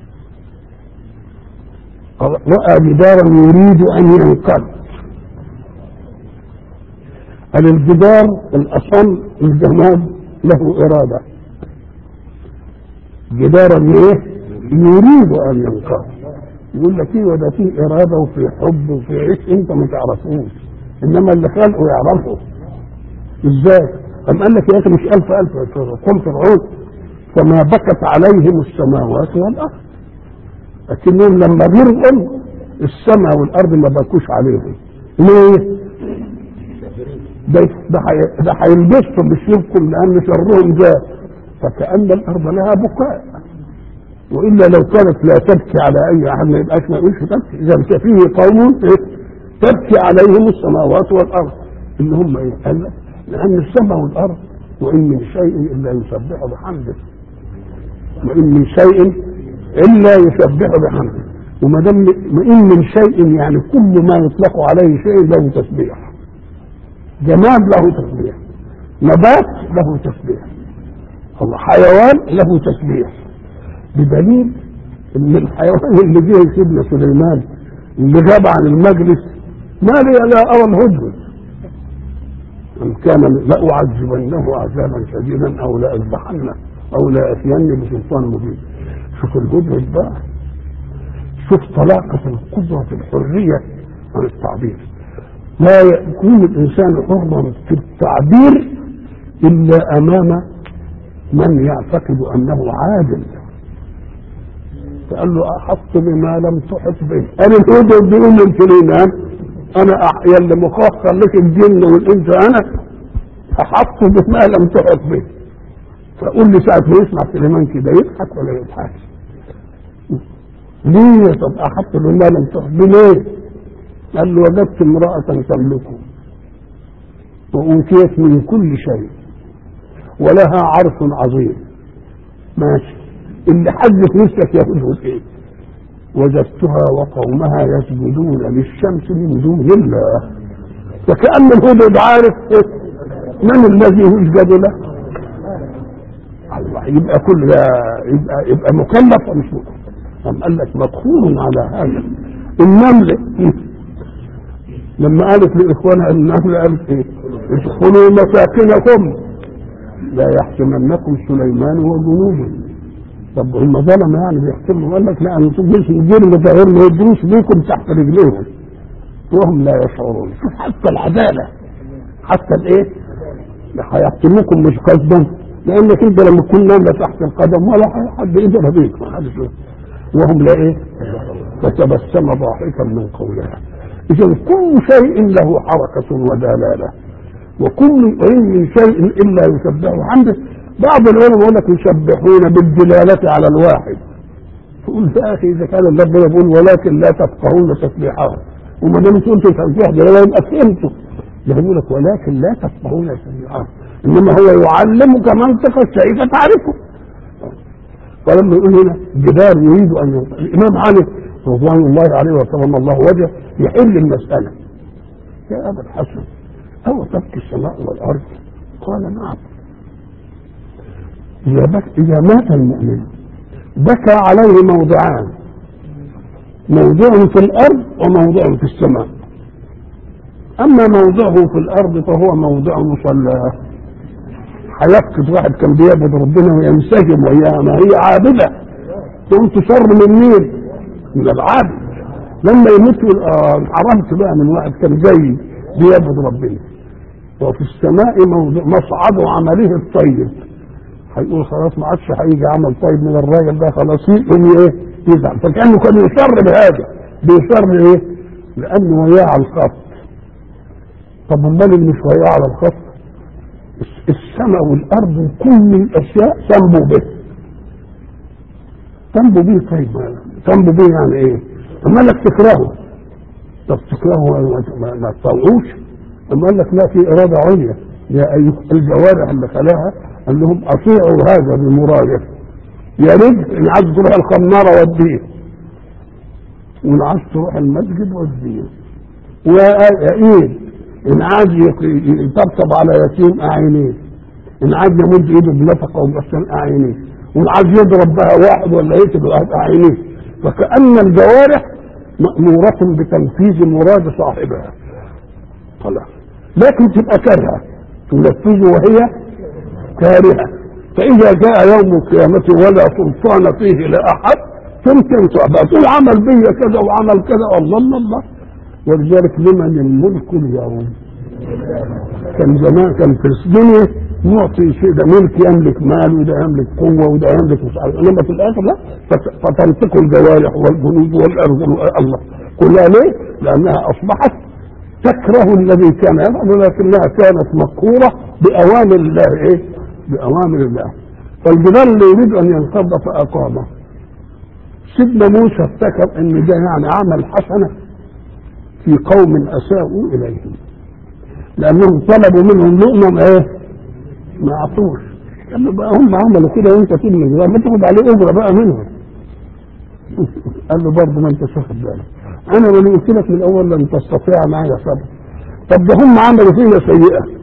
Speaker 1: رأى جدارا يريد ان ينقض. قال الجدار الاصم الجماد له اراده. جدارا ايه؟ يريد ان ينقض. يقول لك ايه؟ وده فيه اراده وفي حب وفي عيش انت ما تعرفوش، انما اللي خلقه يعرفه. ازاي؟ أم قال لك يا اخي مش الف قوم فرعون فما بكت عليهم السماوات والارض، لكنهم لما غرقوا السماء والارض ما بكوش عليهم. ليه؟ ده هيلبسهم بسيوفكم لان شرهم جاء، فكأن الارض لها بكاء، والا لو كانت لا تبكي على اي احد ما يبقاش ما يقولش تبكي. اذا فيه قوم تبكي عليهم السماوات والارض اللي هم ايه؟ قال لان السماء والارض وان من شيء الا يسبح بحمده، وان من شيء الا يسبح بحمده. وما دام ان من شيء يعني كل ما يطلق عليه شيء له تسبيح. جماد له تسبيح، نبات له تسبيح، الله حيوان له تسبيح. بدليل ان الحيوان اللي جه سيدنا سليمان اللي غاب عن المجلس ما لي لا ارى الهدهد ان كان لاعذبنه عذابا شديدا او لاذبحنه او لاتيني بسلطان مبين. شوف الهدهد بقى، شوف طلاقه القدره في الحريه عن التعبير. لا يكون الانسان حرا في التعبير الا امام من يعتقد انه عادل. فقال له احط بما لم تحط به. انا الهدهد بيقول لسليمان انا يلي مخصص لك الجن والانس انا احط بما لم تحط به. فقول لي ساعه ما يسمع سليمان كده يضحك ولا يضحك؟ ليه؟ طب احط بما لم تحط به ليه؟ قال له وجدت امراه تملكه واوتيت من كل شيء ولها عرش عظيم. ماشي، اللي حدث نفسك يا هدهد ايه؟ وجدتها وقومها يسجدون للشمس من دون الله. فكأن الهدهد عارف من الذي يسجد له. الله، يبقى كل يبقى مكلف ومش مكلف. قال لك مدخول على هذا. النمل لما قالت لاخوانها النمل قالت ايه؟ ادخلوا مساكنكم لا يحكمنكم سليمان وجنوده. طب هم ظلم يعني بيحكموا؟ قال لك لا، انتم مش الجن ده ما يدروش بيكم تحت رجليهم وهم لا يشعرون. شوف حتى العداله، حتى الايه؟ هيحكموكم مش قصدا، لانك انت لما تكون نامله تحت القدم ولا حد يقدر بيك، ما حدش وهم لا ايه؟ فتبسم ضاحكا من قولها. اذا كل شيء له حركه ودلاله، وكل من شيء الا يسبح بحمده. بعض العلماء يقول لك يسبحون بالدلاله على الواحد. تقول يا اخي اذا كان ربنا يقول ولكن لا تفقهون تسبيحهم، وما دام انتم تسبيح دلاله يبقى فهمتوا. يقول لك ولكن لا تفقهون تسبيحهم، انما هو يعلمك منطق الشيء فتعرفه. فلما يقول هنا جدار يريد ان الامام علي رضوان الله عليه وكرم الله وجهه يحل المساله. يا ابا الحسن أو تبكي السماء والأرض؟ قال نعم. إذا مات المؤمن بكى عليه موضعان، موضع في الأرض وموضع في السماء. أما موضعه في الأرض فهو موضع مصلاه. هيفقد واحد كان بيعبد ربنا وينسجم وياها، ما هي عابدة تقوم تشر من مين؟ من العابد. لما يموت حرمت بقى من واحد كان جاي بيعبد ربنا. وفي السماء موضع مصعد عمله الطيب. هيقول خلاص ما عادش هيجي عمل طيب من الراجل ده، خلاص يقوم ايه؟ يزعل. فكانه كان يصر بهذا، بيصر ايه؟ لانه وياه على الخط. طب امال اللي مش وياه على الخط؟ السماء والارض وكل الاشياء تنبو به. تنبو به طيب، تنبو به يعني ايه؟ امال لك تكرهه. طب تكرهه ما تطوعوش؟ أما قال لك لا، في إرادة عليا يا أيها الجوارح اللي خلاها، قال لهم أطيعوا هذا بمراده، يا ريت إن عايز تروح الخمارة وديه، وإن عايز تروح المسجد وديه، وإيه إن عايز يطبطب على يتيم أعينيه، إن عايز يمد إيده بنفقة وبأحسن أعينيه، وإن عايز يضرب بها واحد ولا يقتل واحد أعينيه. فكأن الجوارح مأمورة بتنفيذ مراد صاحبها خلاص، لكن تبقى كارهة تنفذ وهي كارهة. فإذا جاء يوم القيامة ولا سلطان فيه لأحد تمكن بقى تقول عمل بي كذا وعمل كذا، الله الله الله. ولذلك لمن الملك اليوم؟ كان زمان كان في الدنيا معطي شيء، ده ملك يملك مال وده يملك قوة وده يملك مش عارف، انما في الآخر لا، فتنطق الجوارح والجنود والأرض الله كلها. ليه؟ لأنها أصبحت تكره الذي كان يفعل، ولكنها كانت مقهورة بأوامر الله. إيه؟ بأوامر الله. فالجبال اللي يريد أن ينقض فأقامه. سيدنا موسى افتكر أن ده يعني عمل حسنة في قوم أساءوا إليهم، لأنهم طلبوا منهم لقمة إيه؟ ما أعطوش. قال له بقى هم عملوا كده وأنت تبني الجبال، ما تاخد عليه أجرة بقى منهم. قال له برضه ما أنت واخد بالك، أنا اللي قلت لك من الأول لن تستطيع معايا صبر. طب ده هم عملوا فينا سيئة،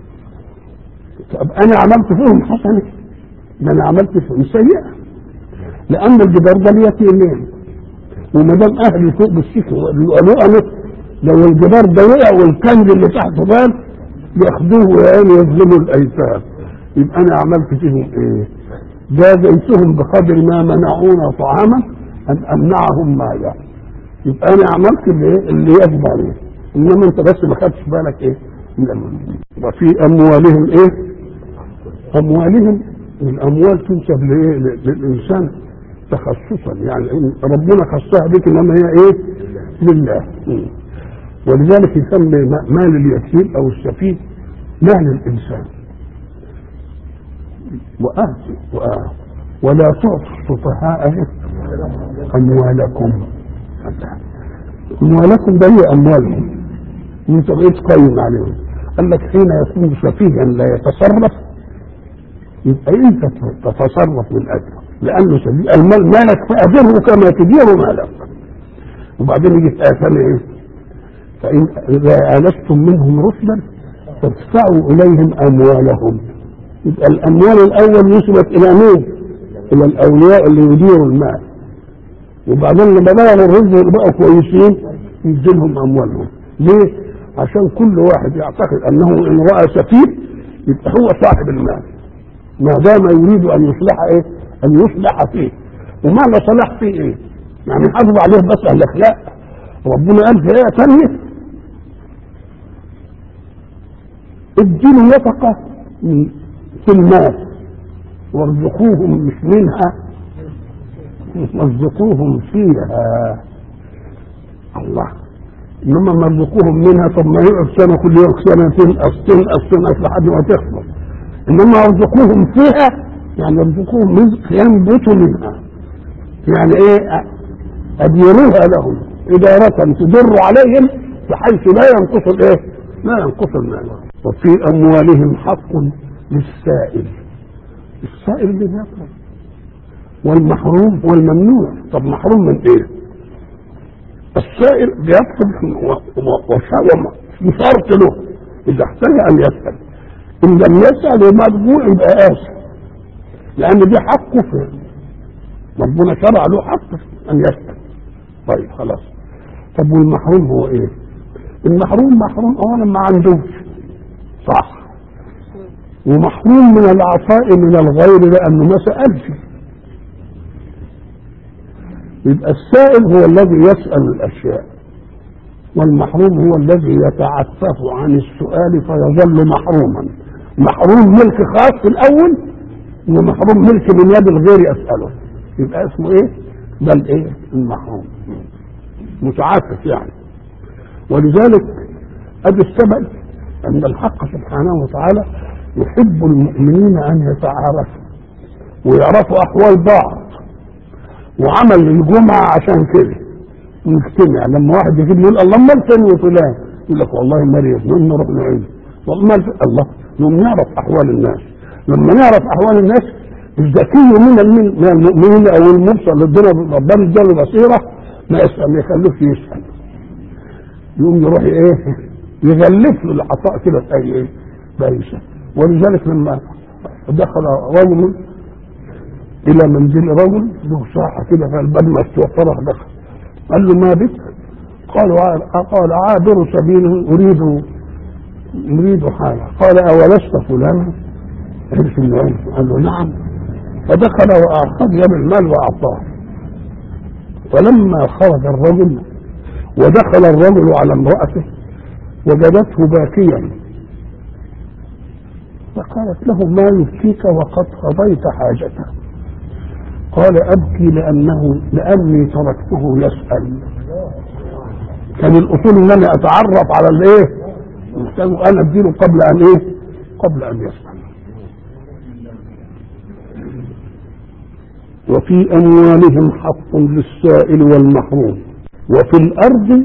Speaker 1: طب أنا عملت فيهم حسنة؟ ده أنا عملت فيهم سيئة، لأن الجدار ده اليتيمين، وما دام أهلي فوق بالسكة وقالوا لو الجدار ده وقع والكنز اللي تحته بان ياخدوه ويعني يظلموا الأيتام، يبقى أنا عملت فيهم إيه؟ جازيتهم بقدر ما منعونا طعاما أن أمنعهم مالا. يبقى أنا عملت اللي يجب عليه، إنما أنت بس ما خدتش بالك إيه؟ وفي أموالهم إيه؟ أموالهم، الأموال تنسب للإنسان تخصصا، يعني ربنا خصها بك، إنما هي إيه؟ لله. ولذلك يسمى مال اليتيم أو السفيه مال الإنسان. ولا تعطوا السفهاء أموالكم. أموالكم ده هي أموالهم، وأنت بقيت قايم عليهم. قال لك حين يكون سفيها لا يتصرف، يبقى أنت تتصرف من أجله، لأنه المال مالك فأدره كما تدير مالك. وبعدين يجي في آية إيه؟ فإن إذا آنستم منهم رشدا فادفعوا إليهم أموالهم. يبقى الأموال الأول نسبت إلى مين؟ إلى الأولياء اللي يديروا المال. وبعدين لما بلغوا الرزق اللي بقوا كويسين يديلهم أموالهم. ليه؟ عشان كل واحد يعتقد أنه إن رأى سفيه يبقى هو صاحب المال، ما دام يريد أن يصلح إيه؟ أن يصلح فيه. ومعنى صلاح فيه إيه؟ يعني حافظ عليه بس الأخلاق. ربنا قال في آية ثانية اديله نفقة في المال وارزقوهم مش منها، وارزقوهم فيها. الله، انما مرزقوهم منها، طب ما يقعد سنة كل يوم سنتين تنقص لحد ما تخلص. انما ارزقوهم فيها يعني ارزقوهم رزق ينبت منها، يعني ايه؟ اديروها لهم إدارة تدر عليهم بحيث لا ينقص الايه؟ لا ينقص المال. وفي أموالهم حق للسائل، السائل اللي بيطلب، والمحروم والممنوع. طب محروم من ايه؟ السائل بيطلب وشرط له إذا احتاج أن يسأل، إن لم يسأل ومرجوع يبقى آسف، لأن دي حقه في ربنا شرع له حق أن يسأل. طيب خلاص. طب والمحروم هو ايه؟ المحروم محروم اولا ما عندوش، صح، ومحروم من العطاء من الغير لانه ما سألش. يبقى السائل هو الذي يسأل الاشياء، والمحروم هو الذي يتعفف عن السؤال فيظل محروما. محروم ملك خاص في الاول، ومحروم ملك من يد الغير يسأله، يبقى اسمه ايه؟ بل ايه؟ المحروم متعفف يعني. ولذلك ادي السبب ان الحق سبحانه وتعالى يحب المؤمنين ان يتعارفوا ويعرفوا احوال بعض، وعمل الجمعة عشان كده نجتمع. لما واحد يجيب يقول الله امال فين وفلان، يقول لك والله مريض، نقوم نروح نعيد والله الله، نقوم نعرف احوال الناس. لما نعرف احوال الناس الذكي من المؤمنين او المبصر للدنيا ربنا اداله بصيره ما يخلوش يسال، يقوم يروح ايه يغلف له العطاء كده في اي ايه بيسال. ولذلك لما دخل رجل الى منزل رجل له ساحه كده فالباب مفتوح فرح دخل قال له ما بك؟ قال عابر سبيل اريد حاجه. قال اولست فلان؟ عرف العلم. قال له نعم. فدخل واخذ يد المال واعطاه. فلما خرج الرجل ودخل الرجل على امرأته وجدته باكيا فقالت له ما يبكيك وقد قضيت حاجته؟ قال ابكي لاني تركته يسأل. كان الاصول ان انا اتعرف على الايه وانا اديله قبل ان يسأل. وفي اموالهم حق للسائل والمحروم وفي الارض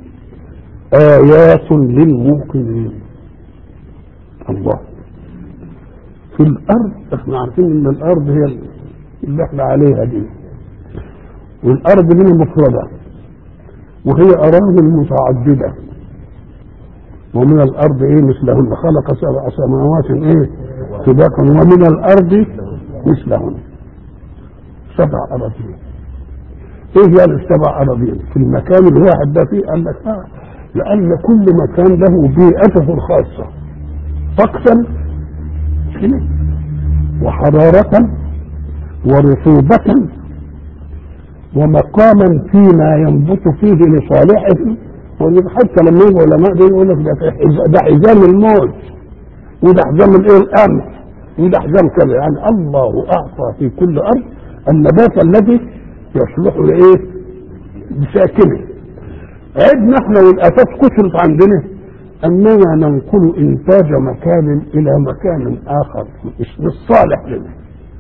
Speaker 1: ايات للموقنين. الله في الارض، احنا عارفين ان الارض هي اللي احنا عليها دي، والارض دي مفردة وهي اراضي متعددة. ومن الارض مثلهن خلق 7 سماوات طباقا ومن الارض مثلهن 7 اراضين. ايه يعني ال7 اراضين في المكان الواحد ده فيه؟ قال لك لان كل مكان له بيئته الخاصة طقسا وحرارة ورطوبة ومقاما فيما ينبت فيه لصالحه. حتى لما يجوا علماء دول يقول لك ده حزام الموت وده حزام القمح وده حزام كذا. يعني الله اعطى في كل ارض النبات الذي يصلح بساكنه. عدنا احنا والافات كثرت عندنا اننا ننقل انتاج مكان الى مكان اخر مش صالح لنا.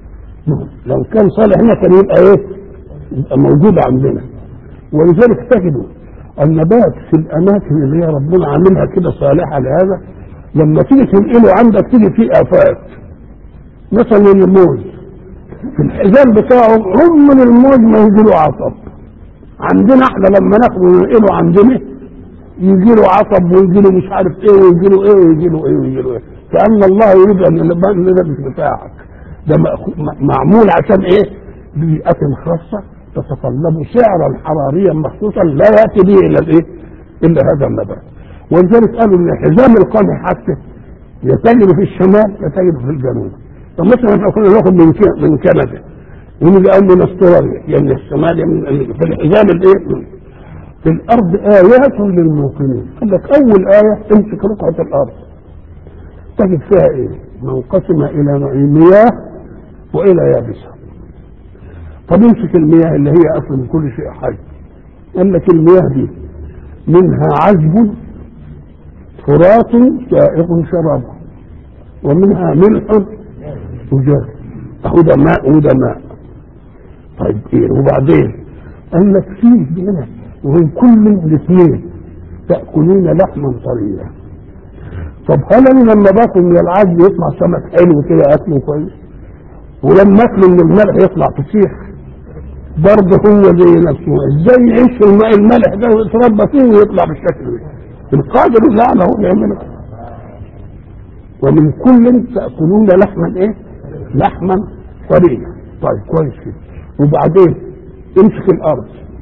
Speaker 1: لو كان صالح هنا كان يبقى موجود عندنا. ولذلك تجدوا النبات في الاماكن اللي هي ربنا عاملها كده صالحه لهذا لما تيجي تنقله عندك تيجي فيه افات. مثلا الموز في الحزام بتاعه من الموز ما يجي له عصب. عندنا احنا لما ناخده وننقله عندنا يجي له عصب ويجي له مش عارف ايه ويجي له ايه ويجي له ايه ويجي له ايه. كأن الله يريد ان ده مش بتاعك، ده معمول عشان بيئة خاصة تتطلب سعرا حراريا مخصوصا لا ياتي به الا هذا النبات. ولذلك قالوا ان حزام القمح حتى يتجد في الشمال يتجد في الجنوب. طب مثلا احنا كنا ناخد من كندا ونيجي قال من استراليا يعني الشمال في الحزام في الارض ايات للموقنين. قال لك اول ايه امسك رقعه الارض تجد فيها منقسمه الى نوعين مياه والى يابسه. طب امسك المياه اللي هي اصل من كل شيء حي. قال لك المياه دي منها عذب فرات سائغ شرابه ومنها ملح وجاف. ده ماء وده ماء. طيب وبعدين قال لك فيه هنا ومن كل الاثنين تأكلون لحما طريا. طب هل انا لما باكل من العذب يطلع سمك حلو كده اكله كويس ولما اكله من الملح يطلع فسيخ؟ برضه هو زي نفسه. ازاي يعيش الماء الملح ده ويتربى فيه ويطلع بالشكل ده؟ القادر لا هو يعمله. ومن كل تأكلون لحما لحما طريا. طيب كويس كده. وبعدين امسك الارض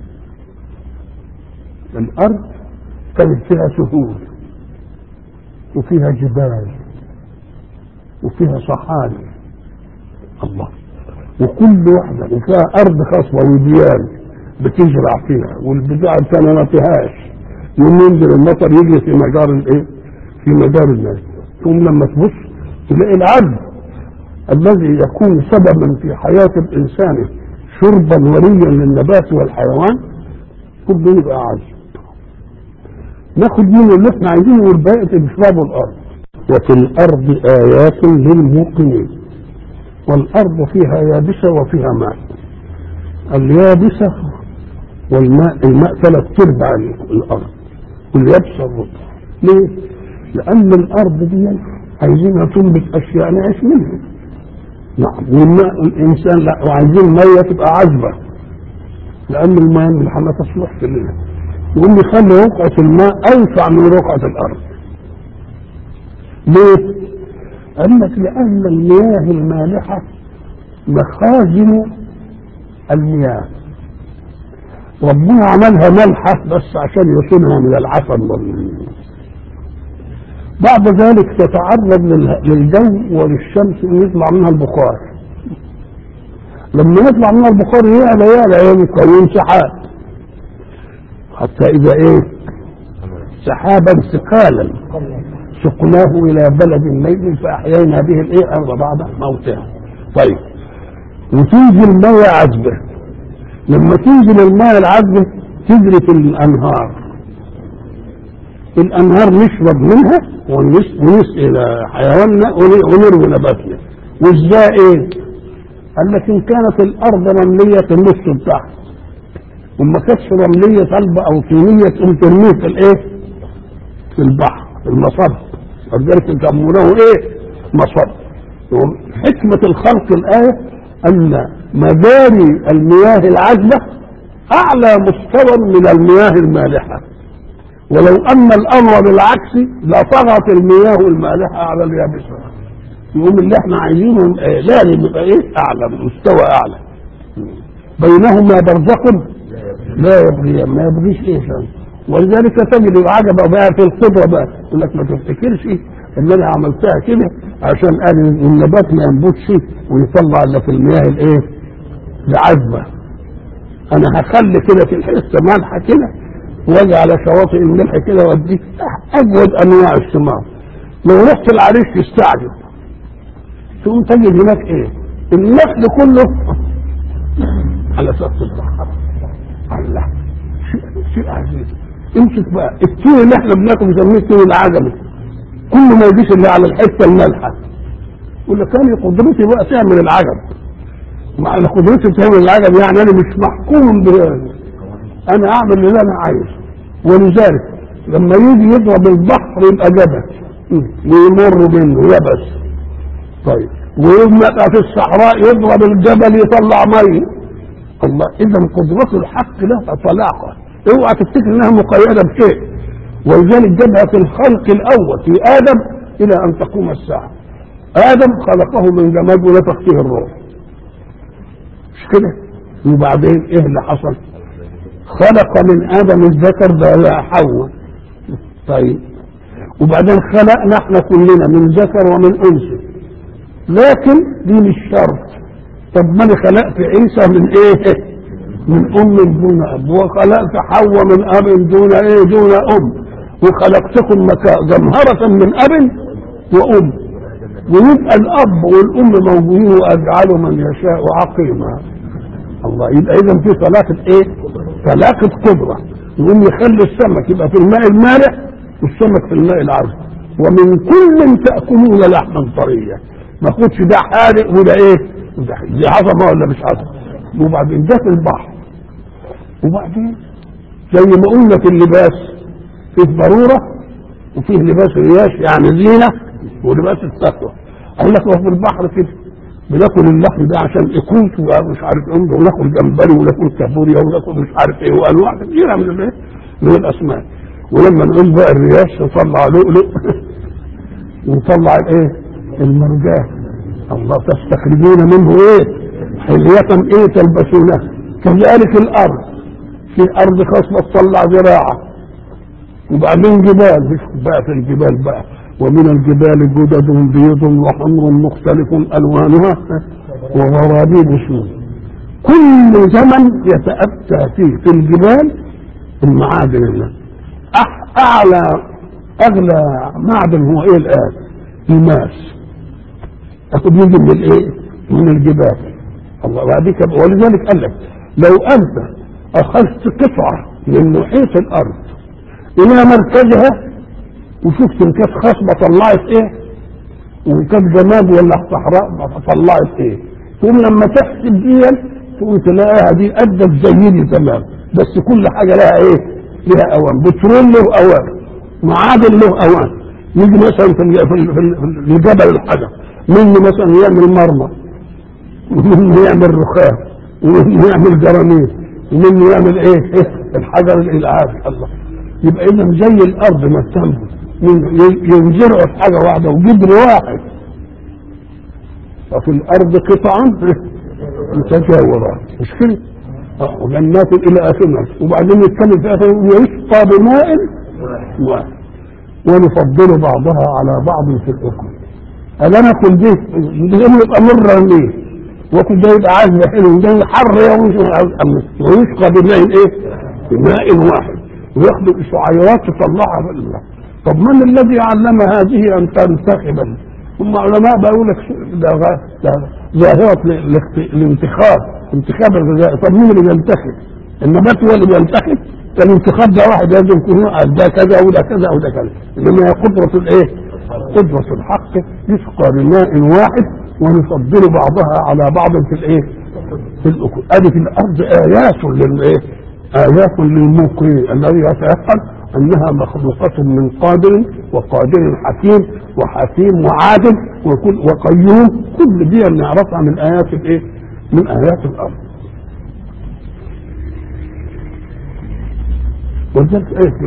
Speaker 1: كانت فيها سهول وفيها جبال وفيها صحاري. الله. وكل واحدة وفيها ارض خصبة وديان بتزرع فيها والبتاع الثانية ما فيهاش. يوم ينزل المطر يجري في مجار الناس. ثم لما تبص تلاقي العبد الذي يكون سببا في حياة الانسان شربا وليا للنبات والحيوان كله يبقى عذب. ناخد منه اللي احنا عايزينه والباقي تشربه الارض. وفي الارض ايات للموقنين. والارض فيها يابسه وفيها ماء. اليابسه والماء، الماء 3/4 الارض واليابسه الرطب. ليه؟ لأن الأرض دي عايزينها تنبت أشياء نعيش منها. نعم. والماء الإنسان لا، وعايزين مية تبقى عذبة، لأن الماء الملحة ما تصلحش لنا. يقوم يخلي رقعة الماء أوسع من رقعة الأرض. ليه؟ قال لك لأن المياه المالحة مخازن المياه، ربنا عملها ملحة بس عشان يصونها من العفن بعد ذلك تتعرض للجو وللشمس ويطلع منها البخار. لما يطلع منها البخار يعلى يكون سحاب، حتى إذا سحابا ثقالا سقناه إلى بلد ميت فأحيينا به الأرض بعد موتها. طيب، وتنزل المياه عذبة. لما تنزل المياه العذبة تجري في الأنهار نشرب منها ونسقي حيواننا ونروي نباتنا. وازاي؟ قال لك إن كانت الأرض رملية النص بتاعها وما كانتش رملية صلبة أو طينية تقوم ترميه في البحر، في المصب، ولذلك يسمونه مصب. حكمة الخلق الآية أن مجاري المياه العذبة أعلى مستوى من المياه المالحة، ولو أن الأمر بالعكس لطغت المياه المالحة على اليابسة. يقوم اللي احنا عايزينه لازم يبقى أعلى، مستوى أعلى. بينهما برزخ لا يبغيان، ما يبغيش ولذلك تجد العجب بقى في الخضرة بقى، يقول لك ما تفتكرش ان انا عملتها كده عشان قال النبات ما ينبتش ويطلع الا في المياه العذبة. انا هخلي كده في الحصة ملحة كده واجي على شواطئ الملح كده واديك اجود انواع الثمار. لو رحت العريش تستعجب، تقوم تجد هناك النخل كله على سطح البحر. الله، شيء عجيب. امسك بقى التين اللي احنا بناكل بنسميه التين العجمي، كله ما يجيش الا على الحته المالحه. يقول لك كان قدرتي بقى تعمل العجب، مع ان قدرتي تعمل العجب يعني انا مش محكوم بهذا، انا اعمل اللي انا عايزه. ولذلك لما يجي يضرب البحر يبقى جبل ويمر منه يبس. طيب، ويبقى في الصحراء يضرب الجبل يطلع ميه. الله، اذا قدرة الحق لها طلاقة، اوعى تفتكر انها مقيدة بشيء. ولذلك جابها في الخلق الاول في ادم الى ان تقوم الساعة. ادم خلقه من جماد ونفخ فيه الروح، مش كده؟ وبعدين ايه اللي حصل؟ خلق من ادم الذكر بقى حواء. طيب، وبعدين خلقنا احنا كلنا من ذكر ومن انثى، لكن دي مش شرط. طب ما انا خلقت عيسى من من ام دون اب، وخلقت حواء من اب دون ام، وخلقتكم جمهرة من اب وام، ويبقى الاب والام موجودين واجعل من يشاء عقيما. الله، يبقى اذا في طلاقة قدرة. يقوم يخلي السمك يبقى في الماء المالح والسمك في الماء العذب. ومن كل تأكلون لحما طريا، ما خدش ده حادق وده دي عظمه ولا مش عظمه. وبعدين ده في البحر. وبعدين زي ما قلنا في اللباس فيه ضروره وفيه لباس رياش يعني زينه ولباس التقوى. قال لك وفي البحر كده بناكل اللحم ده عشان اكلت ومش عارف ايه، وناكل جمبري وناكل كابوريا وناكل مش عارف ايه وانواع كثيره من الاسماك. ولما نقول بقى الرياش نطلع لؤلؤ ونطلع المرجان. الله، تستخرجون منه حلية تلبسونها. كذلك الارض، في ارض خصبة تطلع زراعة، وبعدين جبال بقى في الجبال بقى ومن الجبال جدد بيض وحمر مختلف الوانها وغرابيب سود. كل زمن يتأتى فيه في الجبال المعادن. اغلى معدن هو الان؟ الماس. يجي من الجبال. الله، ولذلك قال لك لو انت اخذت قطعه من محيط الارض الى مركزها وشفت ان كانت خصبه طلعت وان كانت جماد ولا صحراء طلعت تقوم لما تحسب دي تقوم تلاقيها دي ادت زي دي تمام، بس كل حاجه لها لها اوان. بترول له اوان، معادن له اوان. يجي مثلا في الجبل الحجر، منه مثلا يعمل مرمى، ومنه يعمل رخام، ومنه يعمل جرانيت، ومنه يعمل ايه الحجر الالعاب. الله، يبقى اذا زي الارض ما تنبت ينزرعوا في حاجه واحده وجدر واحد، وفي الارض قطعا متجاورات، مش كده؟ وجنات الى اخره، وبعدين يتكلم في اخره ويسقى بماء واحد ونفضل بعضها على بعض في الاكل. الا ناكل دي يبقى مره ليه؟ وكل ده يبقى عذب حلو، ده حر ويسقى بماء ايه؟ بماء واحد، وياخدوا شعيرات تطلعها في الله. طب من الذي علم هذه ان تنتخب؟ هم علماء بيقول لك ده ظاهره الانتخاب، انتخاب الغذاء. طب مين اللي بينتخب؟ النبات هو اللي بينتخب؟ الانتخاب ده واحد لازم يكون ده كذا وده كذا وده كذا، انما هي قدره الايه؟ قدره الحق. يسقى بماء واحد ونفضل بعضها على بعض في الايه؟ في الاكل. ادي في الارض ايات للايه؟ ايات للموقنين الذي يتيقن انها مخلوقه من قادر، وقادر حكيم، وحكيم وعادل وقيوم. كل دي نعرفها من ايات الايه؟ من ايات الارض. وذلك ايه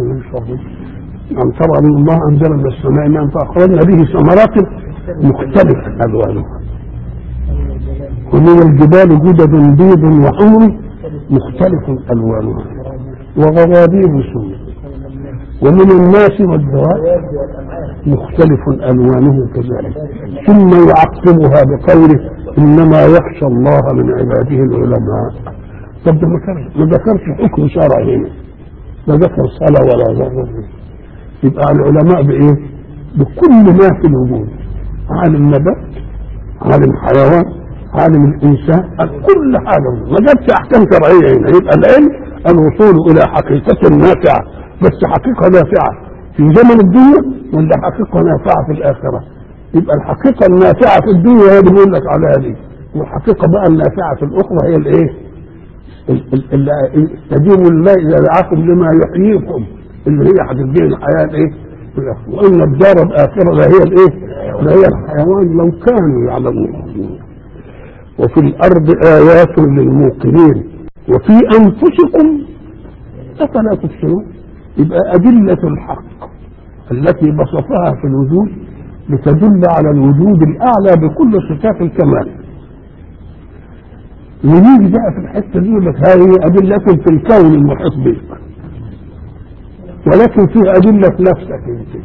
Speaker 1: ان طبعا الله انزل من السماء ماء فاخرجنا به ثمرات مختلفه الوانها، ومن الجبال جدد بيض وحمر مختلف الوانها وغرابيب سود، ومن الناس والدواب مختلف الوانه كذلك. ثم يعقبها بقوله انما يخشى الله من عباده العلماء. طب ده ما ذكرش حكم شرعي هنا، لا ذكر صلاه ولا ذكر. يبقى العلماء بايه؟ بكل ما في الوجود، عالم نبات، عالم حيوان، عالم الانسان، كل حاجه. ما جابش احكام شرعيه هنا. يبقى العلم الوصول الى حقيقه نافعه، بس حقيقه نافعه في زمن الدنيا ولا حقيقه نافعه في الاخره؟ يبقى الحقيقه النافعه في الدنيا هي اللي بيقول لك عليها دي، والحقيقه بقى النافعه في الاخره هي الايه؟ استجيبوا لله اذا دعاكم لما يحييكم، اللي هي هتدين الحياه الايه؟ وان الدار الاخره لا هي الايه؟ لا هي الحيوان لو كانوا يعلمون. وفي الارض ايات للموقنين وفي انفسكم افلا تبصرون. يبقى ادله الحق التي بسطها في الوجود لتدل على الوجود الاعلى بكل صفات الكمال. ونيجي بقى في الحته دي لك هذه ادله في الكون المحيط بك، ولكن في ادله في نفسك انت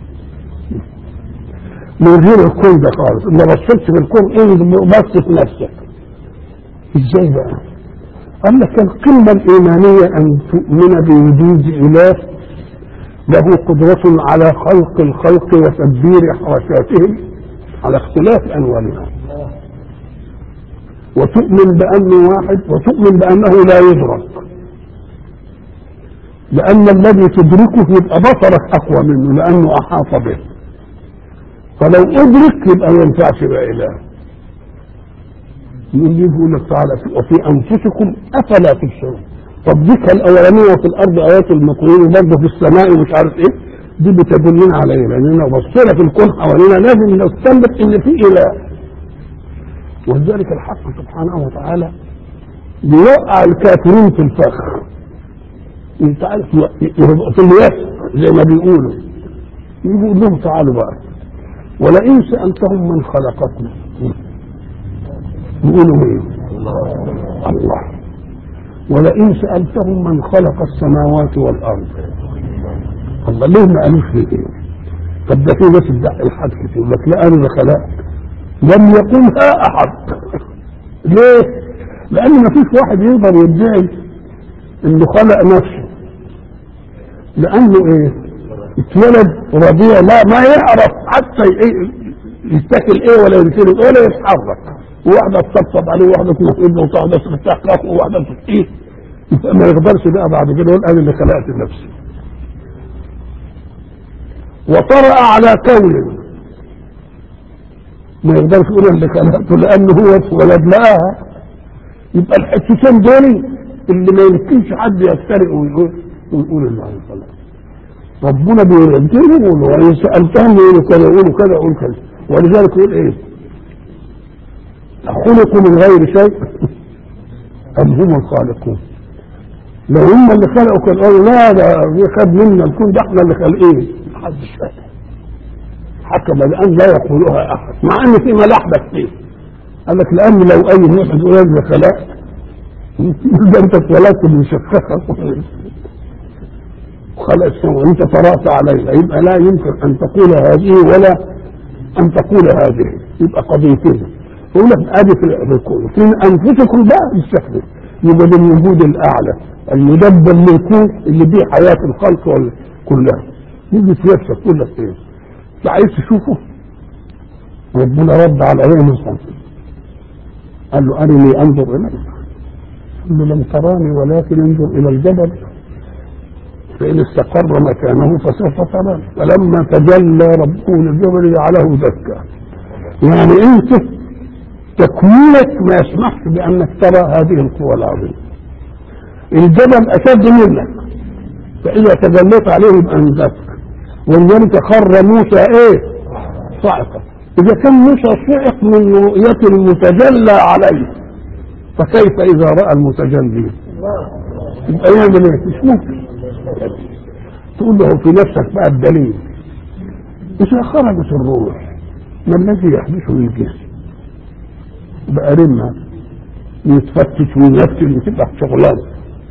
Speaker 1: من غير الكون ده خالص. ما بصيتش في الكون ايه؟ بص في نفسك. ازاي بقى؟ قال لك القمه الايمانيه ان تؤمن بوجود اله له قدره على خلق الخلق وتدبير حركاتهم على اختلاف انوالها، وتؤمن بانه واحد، وتؤمن بانه لا يدرك، لان الذي تدركه يبقى بصرك اقوى منه لانه احاط به، فلو ادرك يبقى ما ينفعش بقى اله. يقول لك تعالى وفي انفسكم افلا تبصرون. طب ديك الاولانيه في الارض ايات المقرين، وبرضه في السماء ومش عارف ايه، دي بتدلنا على ايه؟ لاننا بصينا في الكون حوالينا لازم نستنبط ان في اله. ولذلك الحق سبحانه وتعالى بيوقع الكافرين في الفخر. انت عارف في اليأس زي ما بيقولوا، يقول لهم تعالوا بقى ولئن سألتهم من خلقكم يقولوا ايه؟ الله. ولئن سألتهم من خلق السماوات والأرض، الله ليه ما قالوش ليه ايه؟ طب ده في ناس تدعي الحد كتير لك لا انا خلقت، لم يقولها احد. ليه؟ لان ما فيش واحد يقدر يدعي انه خلق نفسه، لانه ايه؟ اتولد رضيع لا ما يعرف حتى يتاكل ايه ولا يمثله ولا يتحرك، وواحده تطبطب عليه وواحده تنقل له وواحده تفتح وواحده تسقيه، ما يقدرش بقى بعد كده يقول انا اللي خلقت نفسي. وطرأ على كون ما يقدرش يقول اللي خلقته لانه هو اتولد لها. يبقى الحتتين دول اللي ما يمكنش حد يفترق ويقول اللي هو خلق. ربنا بينزلهم وإن سألتهم يقولوا كذا يقولوا كذا يقولوا كذا. ولذلك يقول إيه؟ خلقوا من غير شيء أم هم الخالقون؟ لو هم اللي خلقوا كانوا قالوا لا ده خد منا الكون، ده احنا اللي خالقين. محدش فاهم. حكم الآن لا يقولها أحد مع أن في ملاحظة كتير. قال لك لأن لو أي واحد يقول أنا خلقت ده أنت اتولدت من شقة وخلق السماء وأنت طرأت عليها، يبقى لا يمكن أن تقول هذه ولا أن تقول هذه، يبقى قضيتين. يقول لك أدي في الكون في أنفسكم بقى يستخدم، يبقى بالوجود الأعلى المدبر للكون اللي بيه حياة الخلق كلها. يجي في نفسك يقول لك إيه؟ عايز تشوفه؟ ربنا رد على ايه مثلا؟ قال له ارني انظر اليك. قال له لم تراني ولكن انظر الى الجبل فان استقر مكانه فسوف تراني. فلما تجلى ربه للجبل جعله دكا. يعني انت تكوينك ما يسمحش بانك ترى هذه القوى العظيمه. الجبل اشد منك، فاذا تجليت عليه يبقى انزلك. ولذلك خر موسى ايه؟ صاعقا. اذا كان موسى صعق من رؤية المتجلى عليه، فكيف اذا راى المتجلي؟ يبقى يعمل ايه؟ مش ممكن. تقول له في نفسك بقى الدليل. اذا خرجت الروح ما الذي يحدثه للجسم؟ بقى رمها يتفتش وينفل وتبقى شغلانه.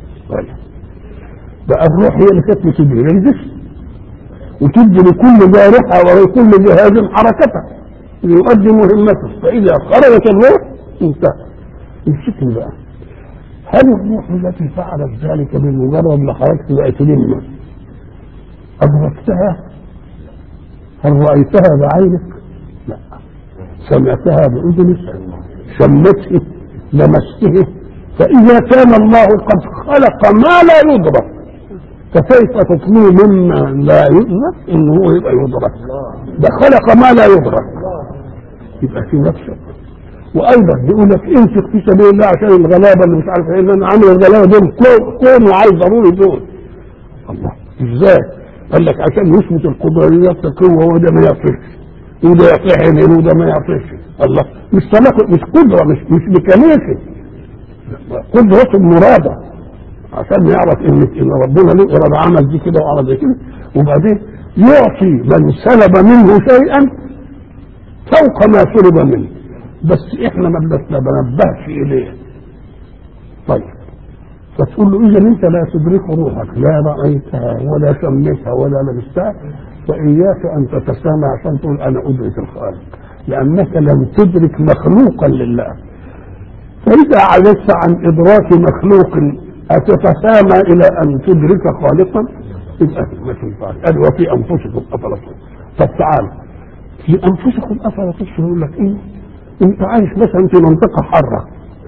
Speaker 1: بقى الروح هي اللي كانت بتدري للجسم وتدي لكل جارحة ولكل جهاز حركته ليؤدي مهمته. فإذا خرجت الروح انتهى. الشكل بقى هل الروح التي فعلت ذلك بمجرد ما خرجت بقت لما أدركتها؟ هل رأيتها بعينك؟ لا. سمعتها بأذنك؟ شمته؟ لمسته؟ فإذا كان الله قد خلق ما لا يدرك فكيف تطلب مما لا يدرك انه هو يبقى يدرك؟ ده خلق ما لا يدرك. يبقى في نفسك. وايضا بيقول لك انفق في سبيل الله عشان الغلابه اللي مش عارف ايه اللي انا عامل الغلابه دول كون وعايز ضروري دول. الله ازاي؟ قال لك عشان يثبت القدره يثبت القوه وده ما يعطيش وده يعطيه عينين وده ما يعطيش. الله مش تناقض، مش قدره، مش ميكانيكي، قدره مراده عشان يعرف ان ربنا له اراد عمل دي كده وعمل دي كده. وبعدين يعطي من سلب منه شيئا فوق ما سلب منه، بس احنا ما بننبهش اليه. طيب فتقول له اذا انت لا تدرك روحك، لا رايتها ولا سميتها ولا لمستها، فاياك ان تتسامى عشان تقول انا ادرك الخالق، لانك لم تدرك مخلوقا لله. فاذا عجزت عن ادراك مخلوق أتتسامى إلى أن تدرك خالقا؟ يبقى ما تنفعش. وفي أنفسكم أفلا تبصرون. طب تعال في أنفسكم أفلا تبصرون. يقول لك إيه؟ أنت عايش مثلا في منطقة حارة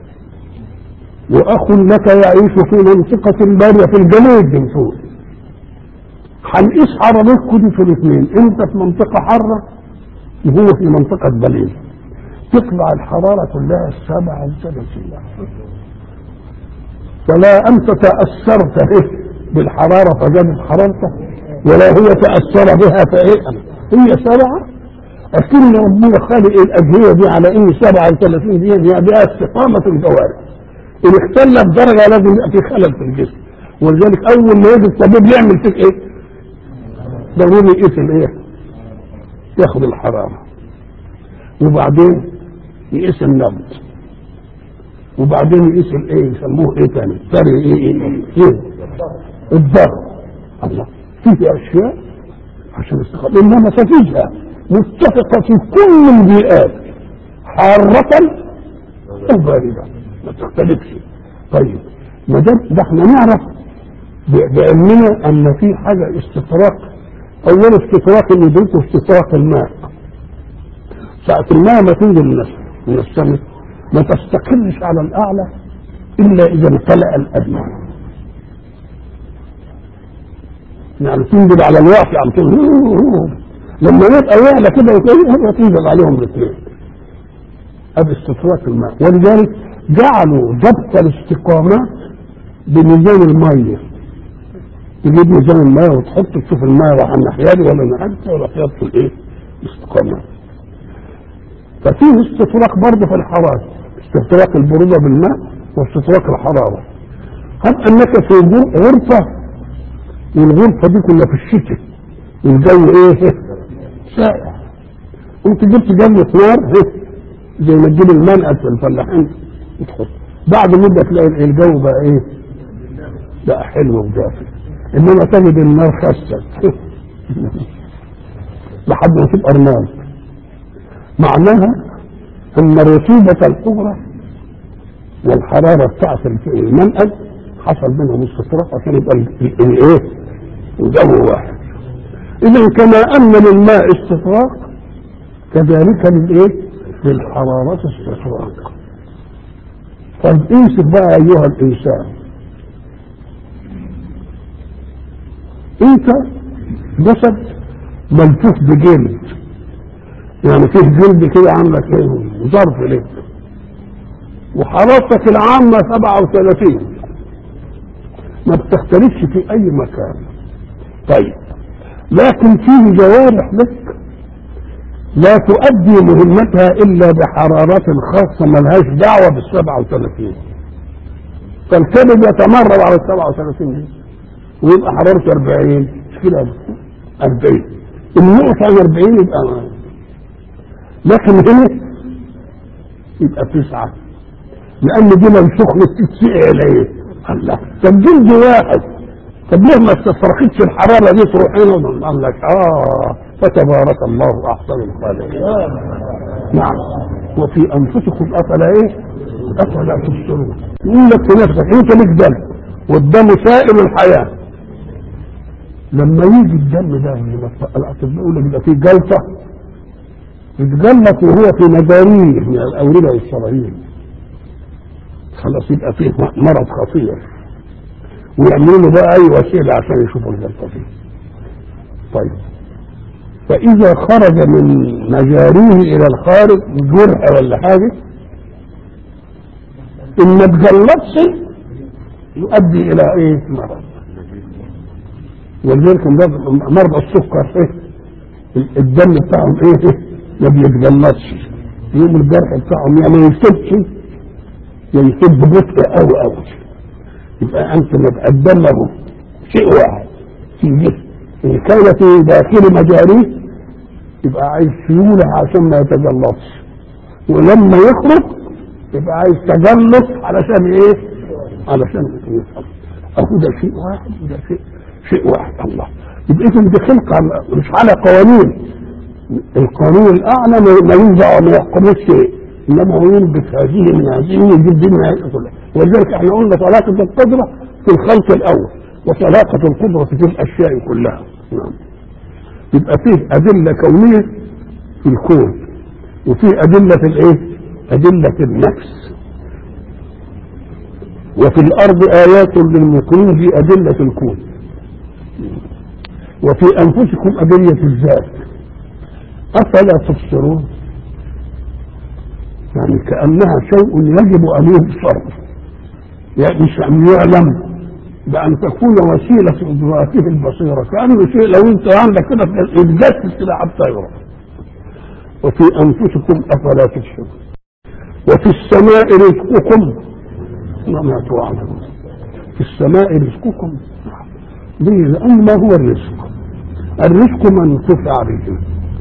Speaker 1: وأخ لك يعيش في منطقة بارية في الجنوب من فوق. هنقيس حرارتكم دي في الاثنين، أنت في منطقة حارة وهو في منطقة بليل، تطلع الحرارة كلها 37. فلا أنت تأثرت بالحرارة فجابت حرارته ولا هو تأثر بها فإيه؟ هي 7. أكن ربنا خالق الأجهزة دي على إن 37 دي بها استقامة الجوارح. إن اختلت درجة لازم يبقى في خلل في الجسم. ولذلك أول ما يجي الطبيب يعمل فيك إيه؟ ضروري يقيس الإيه؟ ياخد الحرارة وبعدين يقيس النبض وبعدين يقيس الايه يسموه ايه تاني فرق ايه الضغط. الله فيه اشياء عشان استقامة انما تفيدها متفقة في كل البيئات حارة او باردة ما تختلفش. طيب ما ده احنا نعرف بعلمنا ان في حاجة استطراق. اولا استطراق اللي ندركه استطراق الماء. ساعة الماء ما تنزل من السماء ما تستقرش على الأعلى إلا إذا امتلأ الأدنى. يعني تنزل على الواقع عم لما يبقى يعلى كده يتنزل عليهم الاثنين. هذا استطراق الماء. ولذلك جعلوا ضبط الاستقامات بميزان المية. تجيب ميزان الماء وتحط تشوف الماء راح الناحيه دي ولا الناحيه دي ولا خيط في الايه؟ الاستقامه. ففيه استطراق برضه في الحراره، استطراق البروده بالماء واستطراق الحراره. هب انك في غرفه والغرفه دي كلها في الشتاء والجو ايه؟ ساقع. انت جبت جنة نار زي ما تجيب المنقل في الفلاحين وتحط، بعد مده تلاقي الجو بقى ايه؟ بقى حلو ودافئ. انما تجد النار خست لحد ما تبقى رمال. معناها ان رطوبة القبرة والحرارة بتاعت المنقل حصل بينهم استطراق عشان يبقى الايه؟ الجو واحد. اذا كما ان للماء استطراق كذلك للايه؟ للحرارة استطراق. طيب امسك بقى ايها الانسان، انت جسد ملفوف بجلد، يعني فيه جلد كده عاملك ايه؟ ظرف لك، وحرارتك العامة 37 ما بتختلفش في اي مكان. طيب لكن فيه جوارح لك لا تؤدي مهمتها الا بحرارات خاصة ملهاش دعوة بال37، فالكبد يتمرد على 37 دي ويبقى حرارته 40، مش كده 40 النقطة عن 40 يبقى، لكن هنا يبقى 9 لأن دي منسوخ للتسقيع إليه. الله، طب جلد واحد، طب ليه ما استفرقتش الحرارة دي تروح هنا؟ قال لك فتبارك الله أحسن الخالقين. نعم، وفي أنفسكم أفلا إيه؟ أفلا تبصرون. يقول لك في نفسك أنت ليك دم والدم سائل الحياة، لما يجي الدم ده الاطباء يقول لك ده فيه جلطه، يتجلط وهو في مجاريه من الاورده والشرايين، خلاص يبقى فيه مرض خطير، ويعملوا له بقى اي وسيله عشان يشوفوا الجلطه فيه. طيب فاذا خرج من مجاريه الى الخارج جرح ولا حاجه ان ما تجلطش يؤدي الى ايه؟ مرض. ولذلك مرضى السكر ايه؟ الدم بتاعهم ايه؟ ما بيتجلطش، يوم الجرح بتاعهم يا ما يسبش يا يسب ببطء قوي قوي. يبقى انت ما الدم شيء واحد في جسم، ان كان في داخل مجاريه يبقى عايز سيوله عشان ما يتجلطش، ولما يخرج يبقى عايز تجلط علشان ايه؟ علشان يفهم. اهو ده شيء واحد وده شيء واحد. الله، يبقى اذا دي خلقه مش على قوانين، القانون الاعلى ما ينزع وما يحكمش شيء، انما هو يلبس هذه من هذه ويجيب دي من هذه كلها. ولذلك احنا قلنا طلاقه القدره في الخلق الاول وطلاقه القدره في الاشياء كلها. نعم. يبقى فيه ادله كونيه في الكون وفيه ادله في الايه؟ ادله النفس. وفي الارض ايات للموقنين في ادله الكون، وفي انفسكم ادله الذات افلا تبصرون. يعني كانها شيء يجب ان يبصر، يعني مش ان يعلم بان تكون وسيله ادراكه البصيره، كانه شيء لو انت عندك كده يتجسس كده حتى يرى. وفي انفسكم افلا تبصرون وفي السماء رزقكم وما توعدون. في السماء رزقكم، ليه؟ لأن ما هو الرزق؟ الرزق ما انتفع به،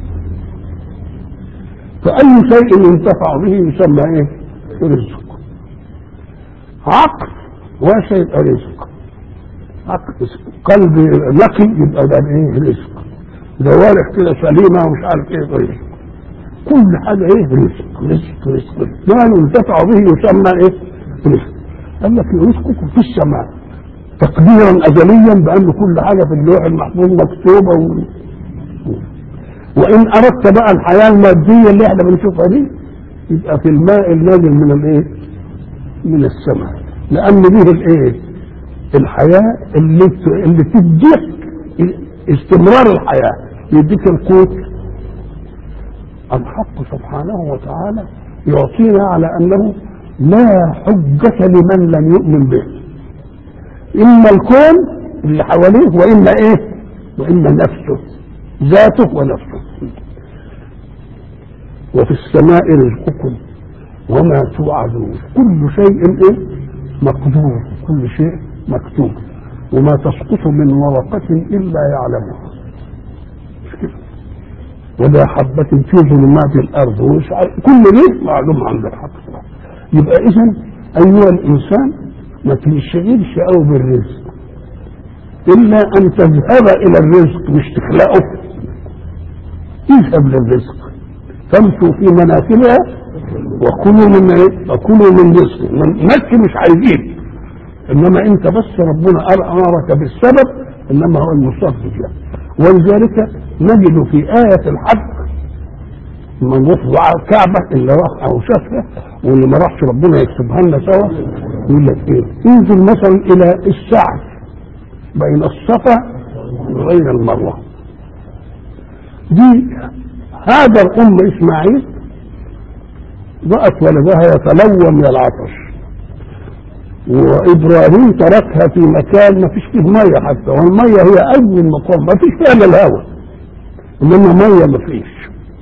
Speaker 1: فأي شيء ينتفع به يسمى ايه؟ رزق. عقل وشيء رزق، عقل قلب نقي يبقى ده ايه؟ رزق. جوارح كده سليمة ومش عارف ايه رزق. كل حاجة ايه؟ رزق. ما ينتفع به يسمى ايه؟ رزق. قال لك رزقكم في السماء تقديرا ازليا بان كل حاجه في اللوح المحفوظ مكتوبه وان اردت بقى الحياه الماديه اللي احنا بنشوفها دي يبقى في الماء النازل من الايه؟ من السماء، لان دي الايه؟ الحياه اللي تديك استمرار الحياه، يديك القوت. الحق سبحانه وتعالى يعطينا على انه لا حجة لمن لم يؤمن به، إما الكون اللي حواليه وإما إيه؟ وإما نفسه، ذاته ونفسه. وفي السماء رزقكم وما توعدون، كل شيء إيه؟ مقدور، كل شيء مكتوب، وما تسقط من ورقة إلا يعلمها، مش كده؟ ولا حبة في ظلمات الأرض، كل ده معلوم عند الحق. يبقى إذن أيها الإنسان ما تنشغلش قوي بالرزق، إلا أن تذهب إلى الرزق مش تخلقه. اذهب للرزق فامشوا في مناكبها وكلوا من رزقه. مكي مش عايزين، إنما أنت بس ربنا أمرك بالسبب، إنما هو المسبب يعني. ولذلك نجد في آية الحج من رفع الكعبة اللي راح أو شافها واللي ما راحش ربنا يكتبها لنا سوا، يقول لك إيه؟ انزل مثلا إلى السعي بين الصفا وبين المروة. دي هذا الأم إسماعيل رأت ولدها يتلوى من العطش، وإبراهيم تركها في مكان ما فيش فيه مية حتى، والمية هي أول مقام ما فيش فيها الهواء، إنما مية ما فيش.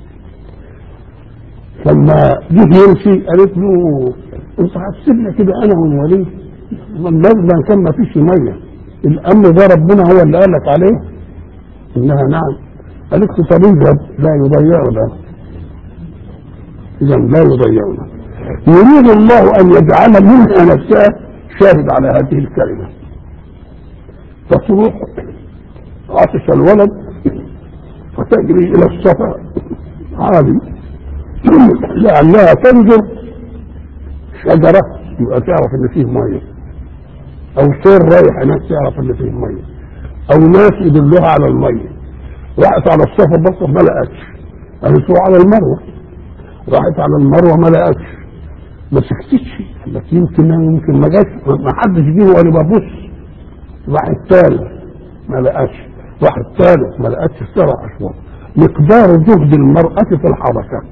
Speaker 1: لما جه يمشي قالت له انت هتسيبنا كده انا والوليد ما كان ما فيش ميه، الامر ده ربنا هو اللي قالك عليه؟ انها نعم. قالت له طب اذهب لا يضيعنا، اذا لا يضيعنا. يريد الله ان يجعل منها نفسها شاهد على هذه الكلمه، فتروح عطش الولد فتجري الى الصفا عالي لأنها تنظر شجرة يبقى تعرف ان فيه مية، او سير رايح هناك تعرف ان فيه مية، او ناس يدلوها على المية. راحت على الصفا بس ما لقتش، قالت على المروة، راحت على المروة ما لقتش، ما سكتتش، لكن يمكن ما جاتش، ما حدش جه وانا ببص. راحت ثالث ما لقتش، راحت ثالث ما لقتش، 7 أشواط. مقدار جهد المرأة في الحركة،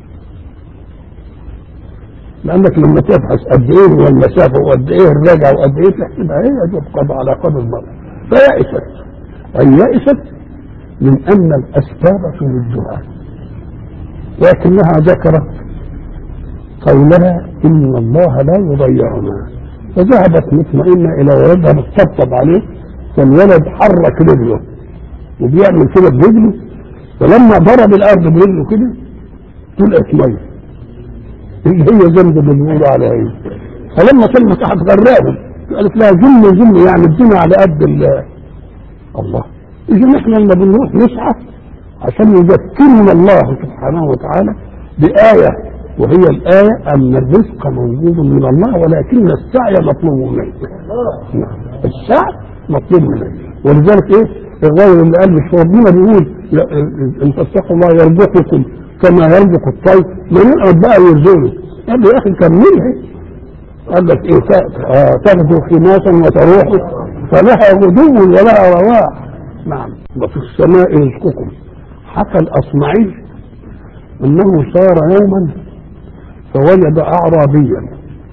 Speaker 1: لأنك لما تبحث قد إيه هو المسافة وقد إيه الرجعة وقد إيه تحسبها هي تبقى على قدر المرأة. فيأست، أي يأست من أن الأسباب تردها، لكنها ذكرت قولها إن الله لا يضيعنا، فذهبت مطمئنة إلى ولدها بتطبطب عليه، فالولد حرك رجله وبيعمل كده برجله، فلما ضرب الأرض برجله كده طلعت مية اللي هي ذنب اللي بيقولوا عليها ايه. فلما كلمة تحت غراهم قالت لها جن يعني الدنيا على قد الله. اذا احنا لما بنروح نسعى عشان يذكرنا الله سبحانه وتعالى بآية، وهي الآية أن الرزق موجود من الله ولكن السعي مطلوب منه. السعي مطلوب منه. ولذلك ايه الرجل اللي قال مش ربنا بيقول ان تتقوا الله يرزقكم كما يرزق الطير، ما نقعد بقى يرزقني. قال له يا اخي كملها. قال لك ايه تغدو خماسا وتروح فلها غدو ولها رواح. نعم. وفي السماء رزقكم. حكى الأصمعي انه صار يوما فوجد اعرابيا.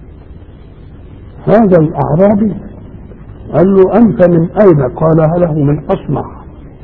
Speaker 1: هذا الاعرابي قال له انت من اين؟ قال له من اصمع.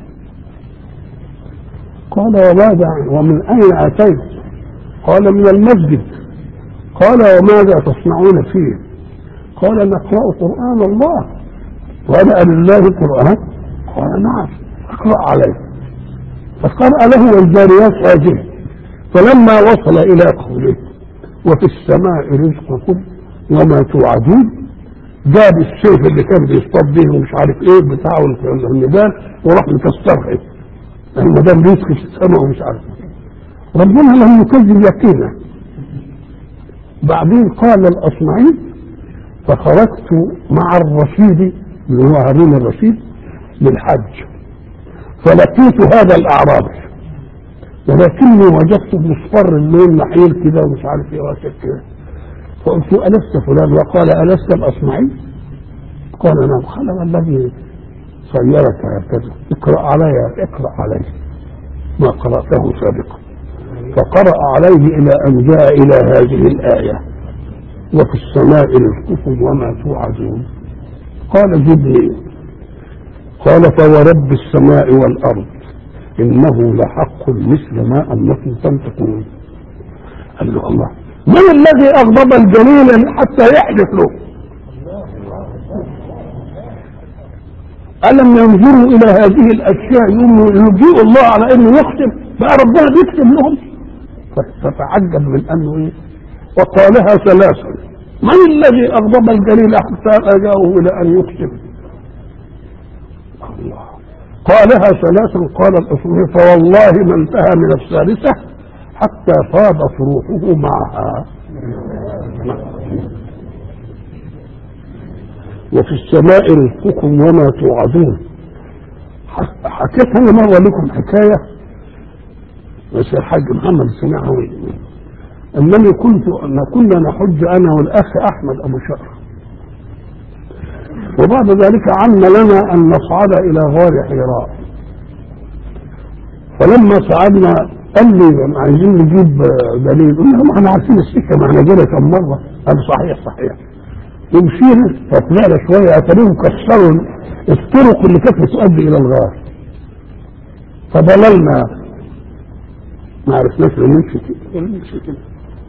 Speaker 1: قال وماذا ومن اين اتيت؟ قال من المسجد. قال وماذا تصنعون فيه؟ قال نقرأ قرآن الله. وأنا لله القرآن؟ قال نعم. اقرأ عليه. فقرأ له والجاريات هذه. فلما وصل إلى قوله وفي السماء رزقكم وما توعدون، جاب السيف اللي كان بيصطاد به ومش عارف ايه بتاعه الميدان وراح مكسرها. المدام رزق في السماء ومش عارف. ربنا لم يكذب يقينا. بعدين قال الأصمعي فخرجت مع الرشيد اللي هو هارون الرشيد للحج، فلقيت هذا الأعرابي ولكني وجدته مصفر اللون محيل كده ومش عارف ايه واسف كده. فقلت ألست فلان؟ وقال ألست الأصمعي؟ قال نعم. قال والذي صيرك هكذا اقرأ علي ما قرأته سابقا. فقرأ عليه إلى أن جاء إلى هذه الآية وفي السماء رزقكم وما توعدون. قال جبريل قال فورب السماء والأرض إنه لحق مثل ما أنكم تنطقون. قال له الله من الذي أغضب الجليل حتى يحدث له؟ ألم ينظروا إلى هذه الأشياء يجيء الله على أنه يختم بقى ربنا بيختم لهم؟ فتعجب من أنه إيه؟ وقالها ثلاثا من الذي أغضب الجليل حتى أجاؤه إلى أن يختم؟ الله قالها ثلاثا. قال الأصولي فوالله ما انتهى من الثالثة حتى فاضت روحه معها. وفي السماء رزقكم وما توعدون. حكيت انا مره لكم حكايه بس الحاج محمد سمعها انني كنا نحج انا والاخ احمد ابو شقر، وبعد ذلك عم لنا ان نصعد الى غار حراء. فلما صعدنا قال لي عايزين نجيب دليل، قلنا ما احنا عارفين السكه ما احنا جينا كم مره. قال صحيح ومشينا فطلعنا شويه اتاريهم كسروا الطرق اللي كانت بتؤدي الى الغار، فضللنا ما عرفناش نمشي كده.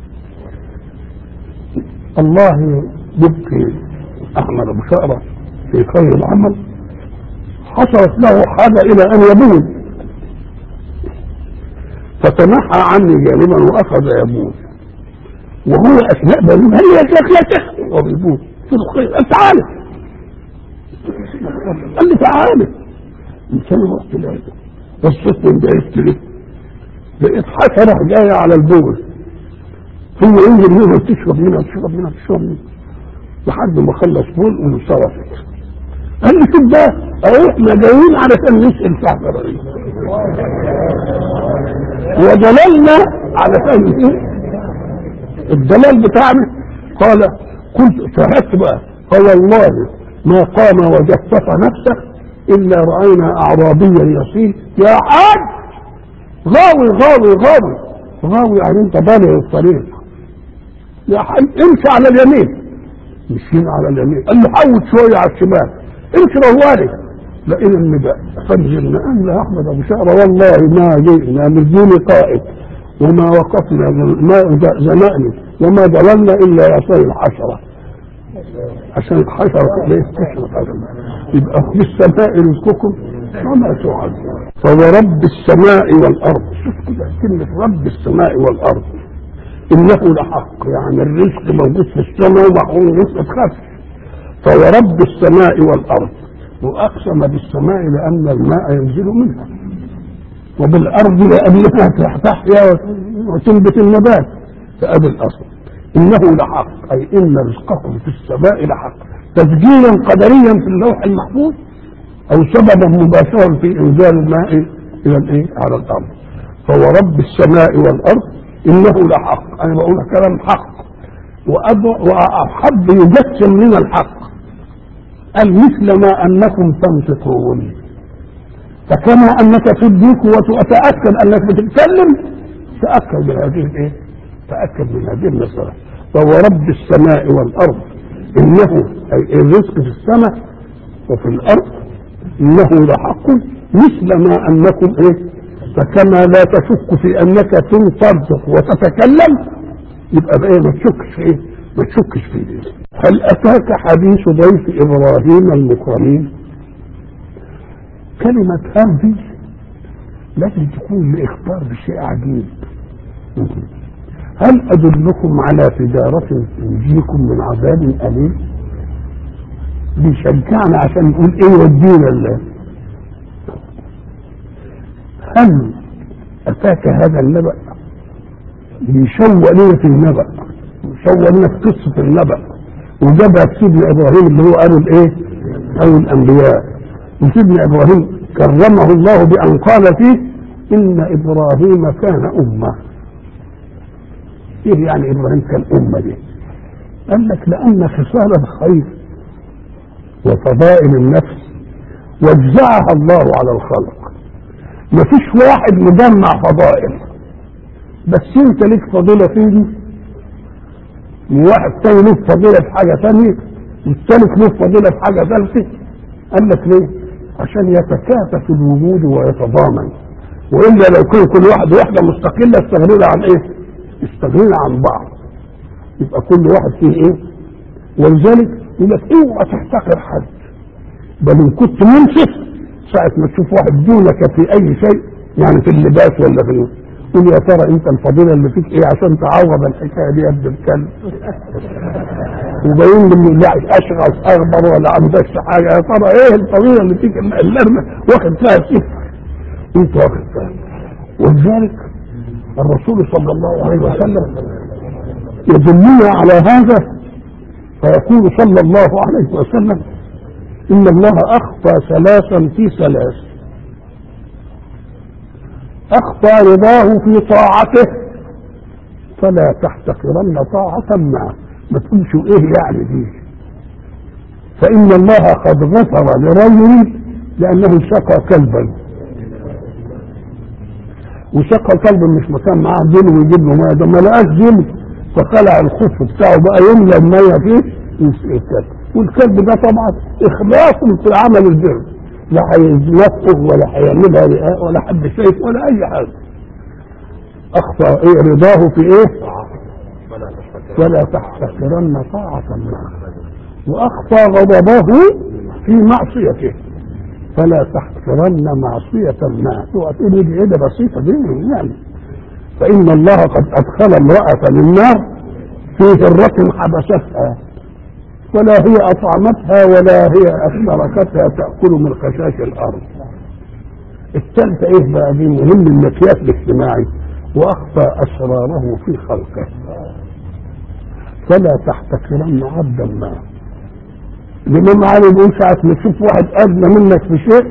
Speaker 1: الله يبقي احمد ابو شقره في خير العمل، حصلت له حاجه الى ان يبول فتنحى عني جانبا واخذ يبول، وهو اثناء بلول هل يا شيخ لا تخفي وبيبول قلت له خير انت عارف. قال لي تعالى انسان رحت له بصيت من بعيد كده لقيت حشره جايه على البول، ثم ينزل منها تشرب منها لحد ما خلص بول وانصرفت. قال لي شوف ده اهو احنا جايين علشان نسال صاحب الرئيس ودللنا علشان ايه الدلال بتاعنا. قال قلت شاهدت بقى فوالله ما قام وجفف نفسه الا راينا اعرابيا يصيح يا حاج غاوي يعني انت بالغ الطريق يا حاج امشي على اليمين. مشينا على اليمين قال له حوت شويه على الشمال امشي روالي لقينا النداء فنزلنا قال يا احمد ابو شقره والله ما جئنا من دون قائد وما وقفنا ما زنقنا وما ضللنا الا يصير الحشره عشان الحشره ليه تشرب. يبقى في السماء رزقكم وما توعدون. فورب السماء والارض. شوف كده كلمه رب السماء والارض انه لحق، يعني الرزق موجود في السماء ومعقول الرزق بخف. فورب السماء والارض، واقسم بالسماء لان الماء ينزل منها، وبالارض لانها تحيا وتنبت النبات. فادي الاصل انه لحق اي ان رزقكم في السماء لحق، تسجيلا قدريا في اللوح المحفوظ او سببا مباشرا في انزال الماء الى الايه على الارض. فورب السماء والارض انه لحق، انا بقول كلام حق واحب يجسم لنا الحق. قال مثل ما انكم تنطقون، فكما انك تدرك وتتاكد انك بتتكلم تاكد من هذه الايه؟ تاكد من هذه المساله. فورب السماء والارض انه اي الرزق في السماء وفي الارض انه لحق مثل ما انكم ايه؟ فكما لا تشك في انك تنطق وتتكلم يبقى بايه ما تشكش في ايه؟ ما تشكش في ايه؟ هل اتاك حديث ضيف ابراهيم المكرمين؟ كلمة هذه لازم تكون لاخبار بشيء عجيب. هل ادلكم على تجارة تنجيكم من عذاب اليم؟ بيشجعنا عشان نقول ايه ودينا الله. هل اتاك هذا النبأ؟ بيشوق لنا في النبأ، بيشوق لنا في قصة النبأ، وجابها سيدنا ابراهيم اللي هو قالوا الايه؟ قالوا الانبياء. وسيدنا ابراهيم كرمه الله بان قال فيه ان ابراهيم كان امه. ايه يعني ابراهيم كان امه دي؟ قال لك لان خصال الخير وفضائل النفس وزعها الله على الخلق. ما فيش واحد مجمع فضائل، بس انت ليك فضيله فيه وواحد تاني له فضيله في حاجه ثانيه والثالث له فضيله في حاجه ثالثه. قال لك ليه؟ عشان يتكاتف الوجود ويتضامن، والا لو كان كل واحد وحده مستقله استغنينا عن ايه؟ استغنينا عن بعض. يبقى كل واحد فيه ايه؟ ولذلك يقول لك اوعى تحتقر حد، بل ان كنت منصف ساعه ما تشوف واحد دونك في اي شيء، يعني في اللباس ولا في قول يا ترى انت الفضيله اللي فيك ايه عشان تعوض الحكايه دي قد الكلب. وباين لي لا اشغل اخضر ولا عندكش حاجه، يا ترى ايه الفضيله اللي فيك اللي واخد فيها صفر انت واخد فيها. ولذلك الرسول صلى الله عليه وسلم يدلنا على هذا فيقول صلى الله عليه وسلم ان الله اخفى ثلاثا في ثلاث: اخفى رضاه في طاعته فلا تحتقرن طاعة ما تقولش ايه يعني دي، فان الله قد غفر لرجل لانه سقى كلبا، وسقى كلبا مش مكان معاه دين ويجيب له ميه، ده ما لقاش دين فخلع الخف بتاعه بقى يملى الميه فيه ويسقي الكلب، والكلب ده طبعا اخلاص في عمل البر، لا هينفق ولا هيعملها رئاء ولا حد شايف ولا اي حاجه. اخفى ايه رضاه في ايه؟ ولا تحتقرن طاعة معه، واخفى غضبه في معصيته فلا تحتقرن معصية معه. تقول لي ايه ده بسيطة دي يعني، فان الله قد ادخل امرأة للنار في هرة حبستها ولا هي اطعمتها ولا هي اشتركتها تأكل من خشاش الارض. الثالثة ايه بقى دي مهم المقياس الاجتماعي: واخفى اسراره في خلقه فلا تحتقرن عبدا ما. الامام علي بيقول ساعة ما تشوف واحد ادنى منك في شيء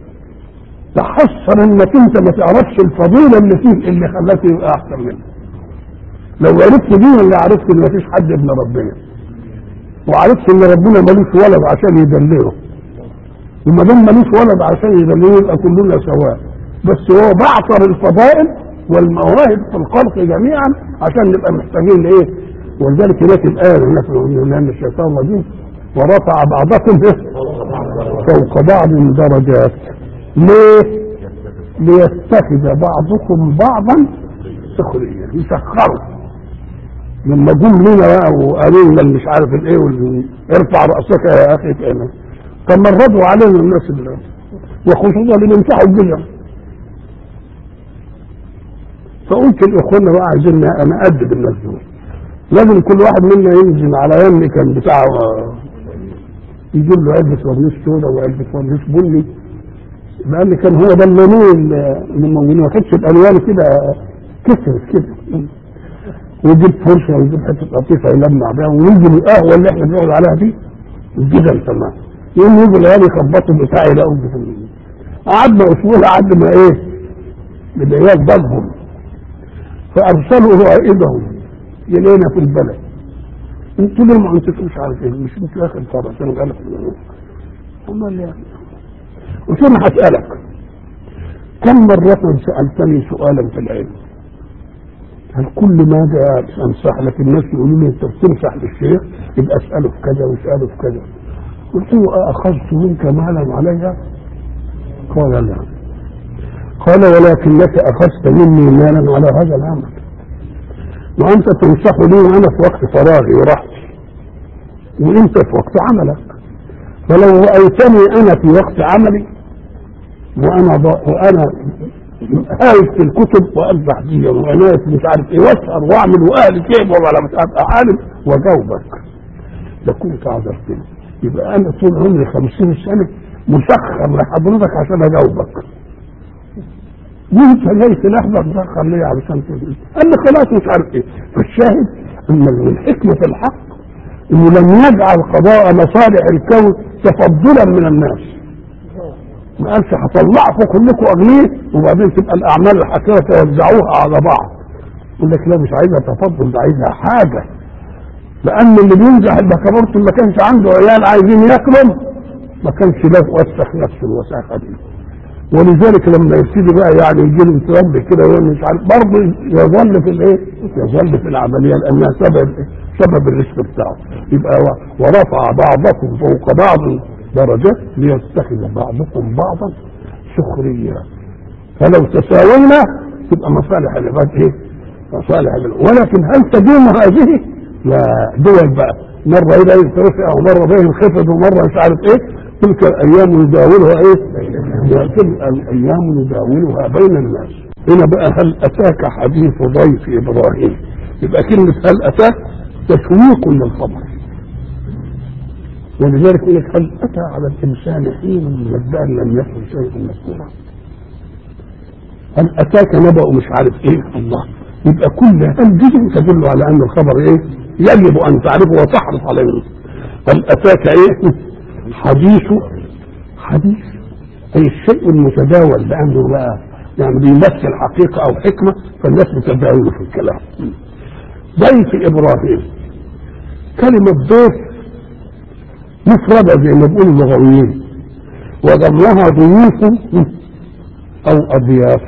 Speaker 1: تحسر انك انت ما تعرفش الفضيلة اللي فيه اللي خلاك يبقى احسن منه. لو عرفت دي اللي عرفت ان مفيش حد ابن ربنا، وعرفت ان ربنا ملوش ولد عشان يدلله، وما دام ملوش ولد عشان يدلله يبقى كلنا سواء، بس هو بعثر الفضائل والمواهب في الخلق جميعا عشان نبقى محتاجين لايه. ولذلك هناك الآية لأن الشيطان رجيم ورفع بعضكم فوق بعض درجات. ليه؟ ليتخذ بعضكم بعضا سخريا، يسخروا. لما جم لنا بقى وقالوا لنا مش عارف الايه ارفع راسك يا اخي كأنه تمردوا علينا الناس اللي وخصوصا اللي بيمسحوا الجزم. فقلت لاخواننا بقى عايزين انا ادب الناس دول، لازم كل واحد منا ينزل على يمي كان بتاعه يجيب له علبة ورنيش سودا وعلبة ورنيش بني، لان كان هو ده اللونين اللي موجودين، ما كانتش الالوان كده كسرت كده، ويجيب فرشه ويجيب حته قطيفه يلمع بيها، وينزل القهوه اللي احنا بنقعد عليها دي الجبل تمام، يقوم يجوا العيال يخبطوا بتاعي يلاقوا قعدنا اسبوع لحد ما ايه العيال ضربهم، فارسلوا رائدهم يلينا في البلد. انتوا ليه ما انتوا مش عارف ايه، مش انتوا اخر فرع عشان قالك امال يعني. قلت له هسالك كم مره سالتني سؤالا في العلم، هل كل ما جاء امسح لك الناس يقولوا لي انت بتمسح للشيخ يبقى اساله في كذا واساله في كذا؟ قلت له اخذت منك مالا عليها؟ قال لا. قال ولكنك اخذت مني مالا على هذا العمل، وانت تنصح لي وانا في وقت فراغي وراحتي وانت في وقت عملك، فلو رايتني انا في وقت عملي وانا هايف في الكتب وامسح دي وانا مش عارف ايه واسهر واعمل واهلي كيف ولا مش عارف عالم واجاوبك لكنت عذرتني. يبقى انا طول عمري 50 سنه مسخر لحضرتك عشان اجاوبك، وانت جاي تلحظه مسخر ليه علشان تقول؟ قال لي خلاص مش عارف ايه. فالشاهد ان من حكمه الحق انه لم يجعل قضاء مصالح الكون تفضلا من الناس، ما قالش هطلعكم كلكم اغنيه وبعدين تبقى الاعمال الحقيره توزعوها على بعض. يقول لك لا مش عايزها تفضل، ده عايزها حاجه، لان اللي بينجح البكالوريوس ما كانش عنده عيال عايزين ياكلوا ما كانش له وسخ نفسه الوساخه دي. ولذلك لما يبتدي بقى يعني يجي له انتراب كده مش عارف برضه يظل في الايه؟ يظل في العمليه لانها سبب الرزق بتاعه. يبقى ورفع بعضكم فوق بعض درجات ليتخذ بعضكم بعضا سخريا، فلو تساوينا تبقى مصالح العباد ايه؟ مصالح العباد. ولكن هل تدوم هذه؟ لا، دول بقى مره الى يترفع ومره به الخفض ومره مش عارف ايه. تلك الايام نداولها ايه؟ تلك الايام نداولها بين الناس. هنا بقى هل اتاك حديث ضيف ابراهيم؟ يبقى كلمه هل اتاك تشويق للخبر، ولذلك يقول لك هل اتى على الانسان حين من الدهر لم يكن شيئا مذكورا. هل اتاك نبأ مش عارف ايه الله. يبقى كل هل دي تدل على ان الخبر ايه؟ يجب ان تعرفه وتحرص عليه. هل اتاك ايه؟ حديث اي الشيء المتداول، لانه بقى يعني بيمثل حقيقه او حكمه فالناس بتتداول في الكلام. ضيف ابراهيم، كلمه ضيف مفردة زي ما بيقولوا اللغويين، وجمعها ضيوف او اضياف.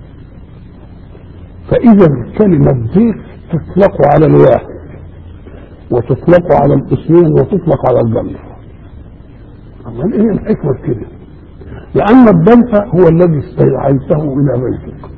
Speaker 1: فاذا كلمة ضيف تطلق على الواحد وتطلق على الاثنين وتطلق على الجمع. اما ايه الحكمة كده؟ لان الضيف هو الذي استدعيته الى بيتك،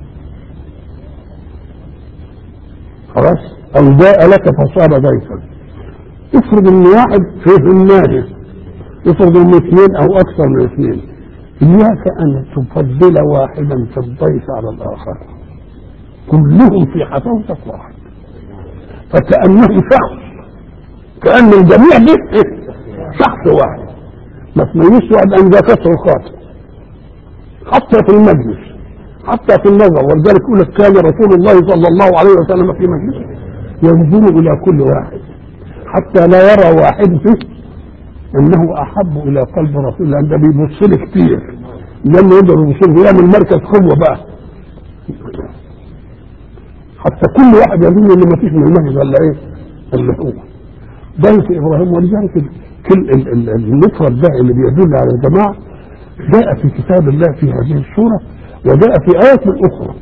Speaker 1: خلاص، او جاء لك فصار ضيفا. افرض ان واحد فيه الناس، افرض ان اثنين او اكثر من اثنين، اياك ان تفضل واحدا في الضيف على الاخر، كلهم في حفاوتك واحد، فكأنه شخص، كأن الجميع ده شخص واحد، ما تميزش واحد ان ذا كسر الخاطر حتى في المجلس حتى في النظر. ولذلك يقول لك كان رسول الله صلى الله عليه وسلم في مجلسه ينظر الى كل واحد حتى لا يرى واحد فيه انه احب الى قلب رسول الله، ده بيبص له كتير لانه يقدر يبص له يعمل مركز قوه بقى، حتى كل واحد يظن ان ما فيش من المجلس الا ايه؟ اللي هو ضيف ابراهيم. ولذلك المفرد ده اللي بيدل على الجماعه جاء في كتاب الله في هذه السوره وجاء في ايات اخرى.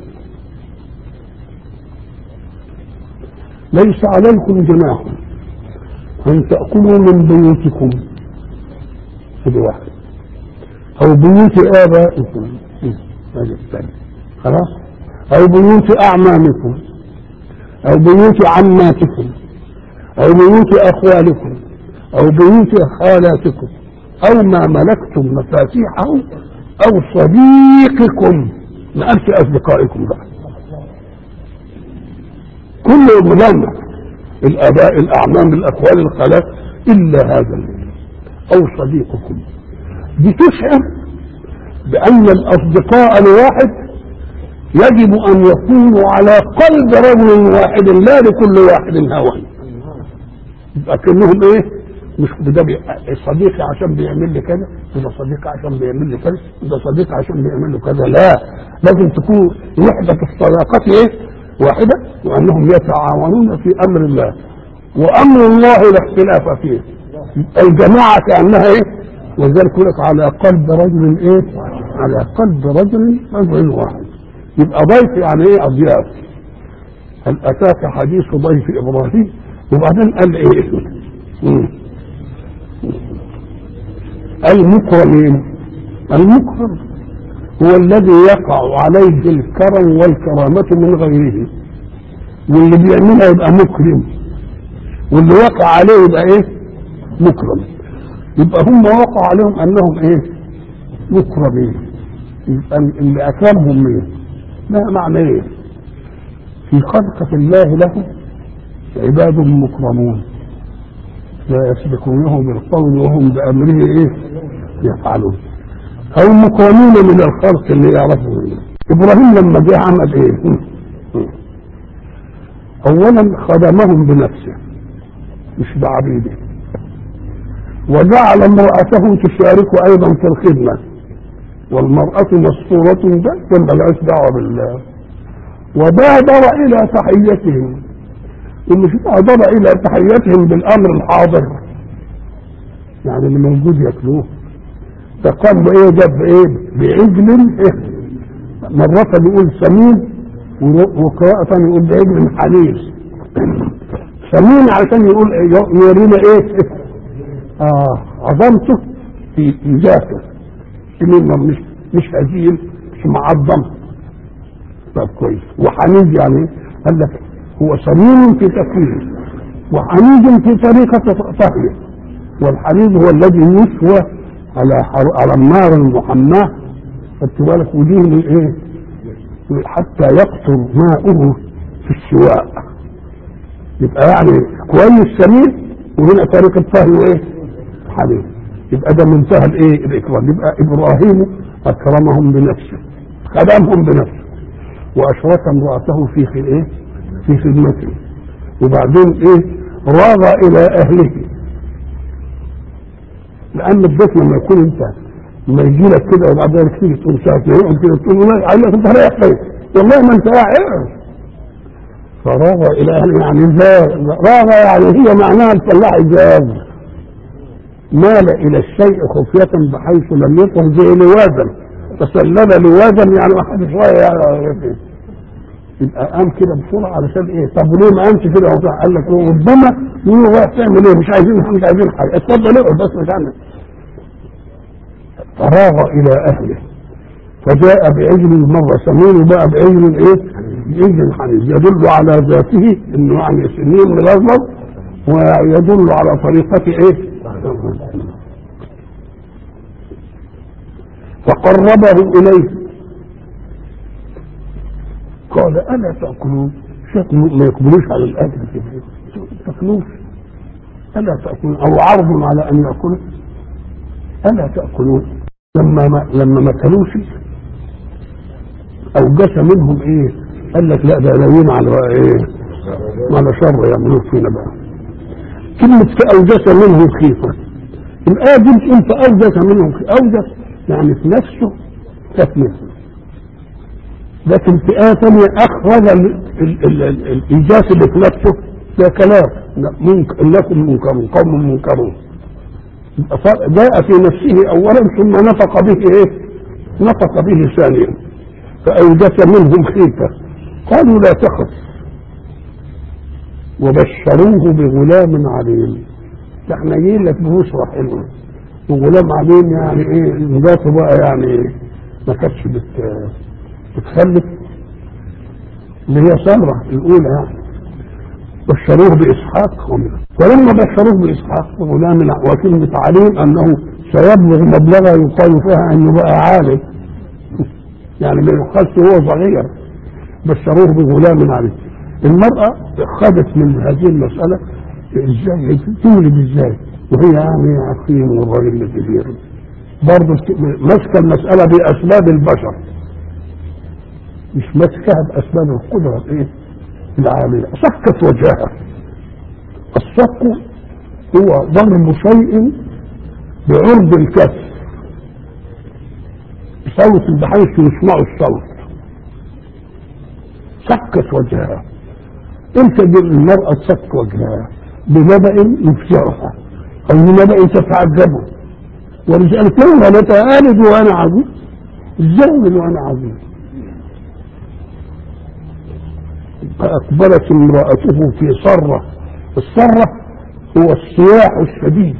Speaker 1: ليس عليكم جناح ان تأكلوا من بيوتكم، هذه واحد، او بيوت ابائكم، هذا الثاني، خلاص، او بيوت اعمامكم، او بيوت عماتكم، او بيوت اخوالكم، او بيوت خالاتكم، او ما ملكتم مفاتيحه، او صديقكم، ما قالش اصدقائكم بقى، كل ملامح الاباء الاعمام الاخوال الخالات الا هذا البيت او صديقكم. دي تشعر بان الاصدقاء الواحد يجب ان يكونوا على قلب رجل واحد لا لكل واحد هوى. يبقى كلهم ايه؟ مش ده صديقي عشان بيعمل لي كذا، وده صديقي عشان بيعمل لي كذا، وده صديقي عشان بيعمل له كذا، لا، لازم تكون وحدة الصداقات ايه؟ واحدة، وانهم يتعاونون في امر الله، وامر الله لا اختلاف فيه. الجماعة كأنها ايه؟ ولذلك يقول لك على قلب رجل ايه؟ على قلب رجل واحد. يبقى ضيف يعني ايه؟ اضياف. هل اتاك حديث ضيف ابراهيم؟ وبعدين قال ايه؟ المكرمين. المكرم هو الذي يقع عليه الكرم والكرامة من غيره، واللي بيعملها يبقى مكرم، واللي وقع عليه يبقى ايه؟ مكرم. يبقى هم وقع عليهم انهم ايه؟ مكرمين. يبقى اللي اكرمهم مين؟ لا معنى ايه؟ في خلقة الله له عباد مكرمون لا يسبقونه بالقول وهم بامره ايه؟ يفعلون. او مكرمين من الخلق اللي يعرفوا منه. ابراهيم لما جاء عمل ايه؟ اولا خدمهم بنفسه مش بعبيده، وجعل امرأته تشارك ايضا في الخدمة، والمرأة مسطورة ده ملهاش دعوة بالله. وبادر الى تحيتهم، ومش بادر الى تحيتهم بالامر الحاضر يعني اللي موجود ياكلوه، فقام بايه؟ جاب ايه؟ بعجل ايه؟ مرة يقول سمين، وقراءة يقول بعجل حنيف. سمين عشان يقول يورينا ايه؟ عظمته في ذاته، سمين مش هزيل، مش معظم. طب كويس. وحنيد يعني قال لك هو سمين في تكوينه وحنيد في طريقة طهيه. والحنيد هو الذي يسوى على النار المحماة، خدت بالك، وديه من ايه حتى يقطر ماؤه في السواء. يبقى يعني كويس سمين، وهنا طريقة طهيه ايه حنيد. يبقى ده منتهى الايه الاكرام. يبقى ابراهيم اكرمهم بنفسه، خدمهم بنفسه، واشرك امرأته في ايه في خدمته. وبعدين ايه راغ الى اهله، لان البيت لما يكون انت لما يجي لك كده وبعد ذلك تيجي تقول ساعه ما يقعد كده تقول له عايز انت رايح فين؟ والله ما انت قاعد. فراغ الى اهله يعني راغ يعني هي معناها الفلاح جاز، مال الى الشيء خفية بحيث لم يكن زي لوازا، تسلل لوازا يعني واحد شويه يعني يبقى قام كده بسرعه علشان ايه؟ طب وليه ما قامش كده؟ قال لك ربما يقولوا رايح تعمل ايه؟ مش عايزين حاجه، اتفضل اقعد بس مش عندك. فراغ الى اهله فجاء بعجل مره سمين وبقى بعجل ايه؟ بعجل حنيذ يدل على ذاته انه يعني سنين ملظلظ، ويدل على طريقه ايه؟ فقربه اليه قال الا تاكلون؟ شكل ما يقبلوش على الاكل كده، تاكلوش؟ الا تاكلون؟ او عرض على ان ياكلوا، الا تاكلون؟ لما ما كلوش اوجس منهم ايه؟ قال لك لا ده ناويين على ايه؟ على شر يعملوه فينا بقى. كلمه اوجس منهم خيفه، الايه دي انت اوجس منهم اوجس يعني في نفسه تكلفه، لكن في آية ثانية أخرج الإيجاز اللي في نفسه ده كلام إنكم منكرون قوم منكرون. جاء في نفسه أولا ثم نطق به إيه؟ نطق به ثانيا. فأوجس منهم خيفة قالوا لا تخف وبشروه بغلام عليم. احنا جايين لك ببشرى حلوة وغلام عليم، يعني ايه ذاته بقى يعني ما كانتش بتخلف، اللي هي سارة الأولى يعني. بشروه بإسحاق ولما بشروه بإسحاق غلام، وكلمة عليم أنه سيبلغ مبلغا يقال فيها أنه بقى عالم يعني ما يقالش هو صغير. بشروه بغلام عليم. المرأة خدت من هذه المسألة ازاي تولد ازاي وهي يعني عقيم والراجل الكبير، برضه ماسكة المسألة بأسباب البشر مش ماسكها بأسباب القدرة ايه العالية. صكت وجهها. الصك هو ضرب شيء بعرض الكف صوت بحيث يسمع الصوت. سكت وجهها. امتى المرأة تسك وجهها؟ بنبأ يفزعها او بنبأ تتعجبه. ولذلك لا تآلد وانا عجوز، ازاي وانا عجوز؟ فأقبلت امرأته في صرة. الصرة هو الصياح الشديد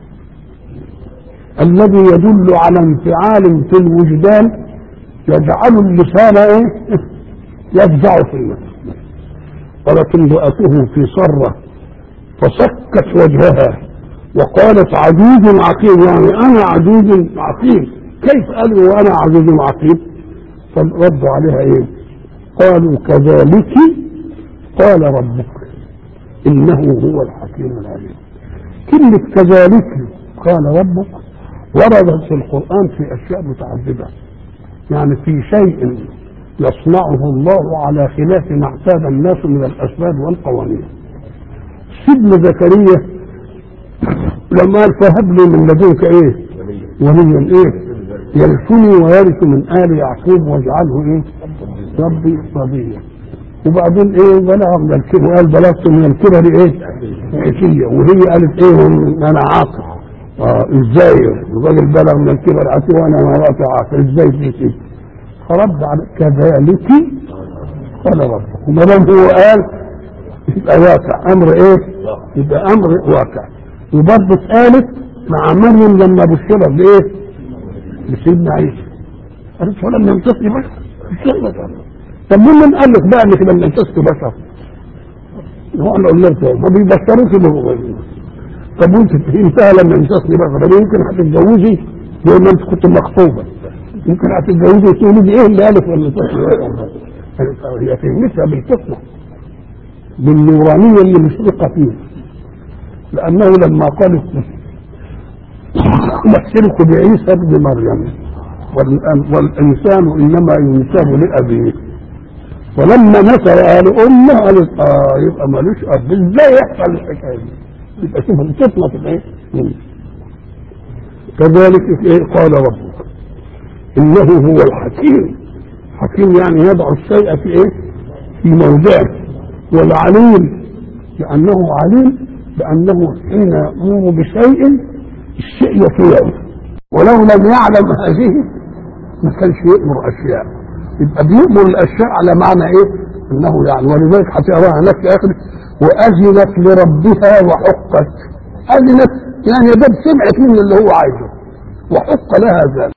Speaker 1: الذي يدل على انفعال في الوجدان يجعل اللسان ايه يفزع في النفس. قالت امرأته في صرة فسكت وجهها وقالت عجوز عقيم، يعني انا عجوز عقيم. كيف قالوا وانا عجوز عقيم؟ فردوا عليها ايه؟ قالوا كذلك قال ربك انه هو الحكيم العليم. كلمة كذلك قال ربك وردت في القرآن في اشياء متعددة، يعني في شيء يصنعه الله على خلاف ما اعتاد الناس من الاسباب والقوانين. سيدنا زكريا لما قال فهب لي من لدنك ايه وليا ايه يرثني ويرث من آل يعقوب واجعله ايه ربي رضيا. وبعدين ايه بلغ من الكبر وقال بلغت من الكبر ايه عتية، وهي قالت ايه انا عاقل. ازاي الراجل بلغ من الكبر عتية وانا مراتي عاقل ازاي في كده؟ فرد على كذلك قال ربك. وما دام هو قال يبقى واقع امر ايه؟ يبقى امر واقع. وبرضه قالت مع مريم لما بشرت بايه؟ بسيدنا عيسى قالت ولم يمسسني بشر. طب مين قال لك بقى انك لم يمسسك بشر؟ هو انا قلت ما بيبشروش بالغيب. طب وانت انتهى لما يمسسني بشر يمكن هتتجوزي زي ما انت كنت مخطوبه، يمكن هتتجوزي تقولي ايه اللي قالت ولا بشر؟ هي فهمتها بالفطنه بالنورانيه اللي مشرقه فيه، لانه لما قالت نحشرك بعيسى ابن مريم والانسان انما ينسب لابيه، ولما نسى قال امه قالت يبقى مالوش اب، ازاي يحصل الحكايه دي؟ يبقى شوف الفطنه في الايه؟ كذلك ايه قال ربك انه هو الحكيم. حكيم يعني يضع الشيء في ايه؟ في موضعه. والعليم لانه عليم بانه حين يامر بشيء الشيء يطيعه، ولو لم يعلم هذه ما كانش يأمر اشياء، يبقى بيأمر الاشياء على معنى ايه؟ انه يعني. ولذلك هتقراها هناك في اخر واذنت لربها وحقت. اذنت يعني ده سمعت منه اللي هو عايزه وحق لها ذلك.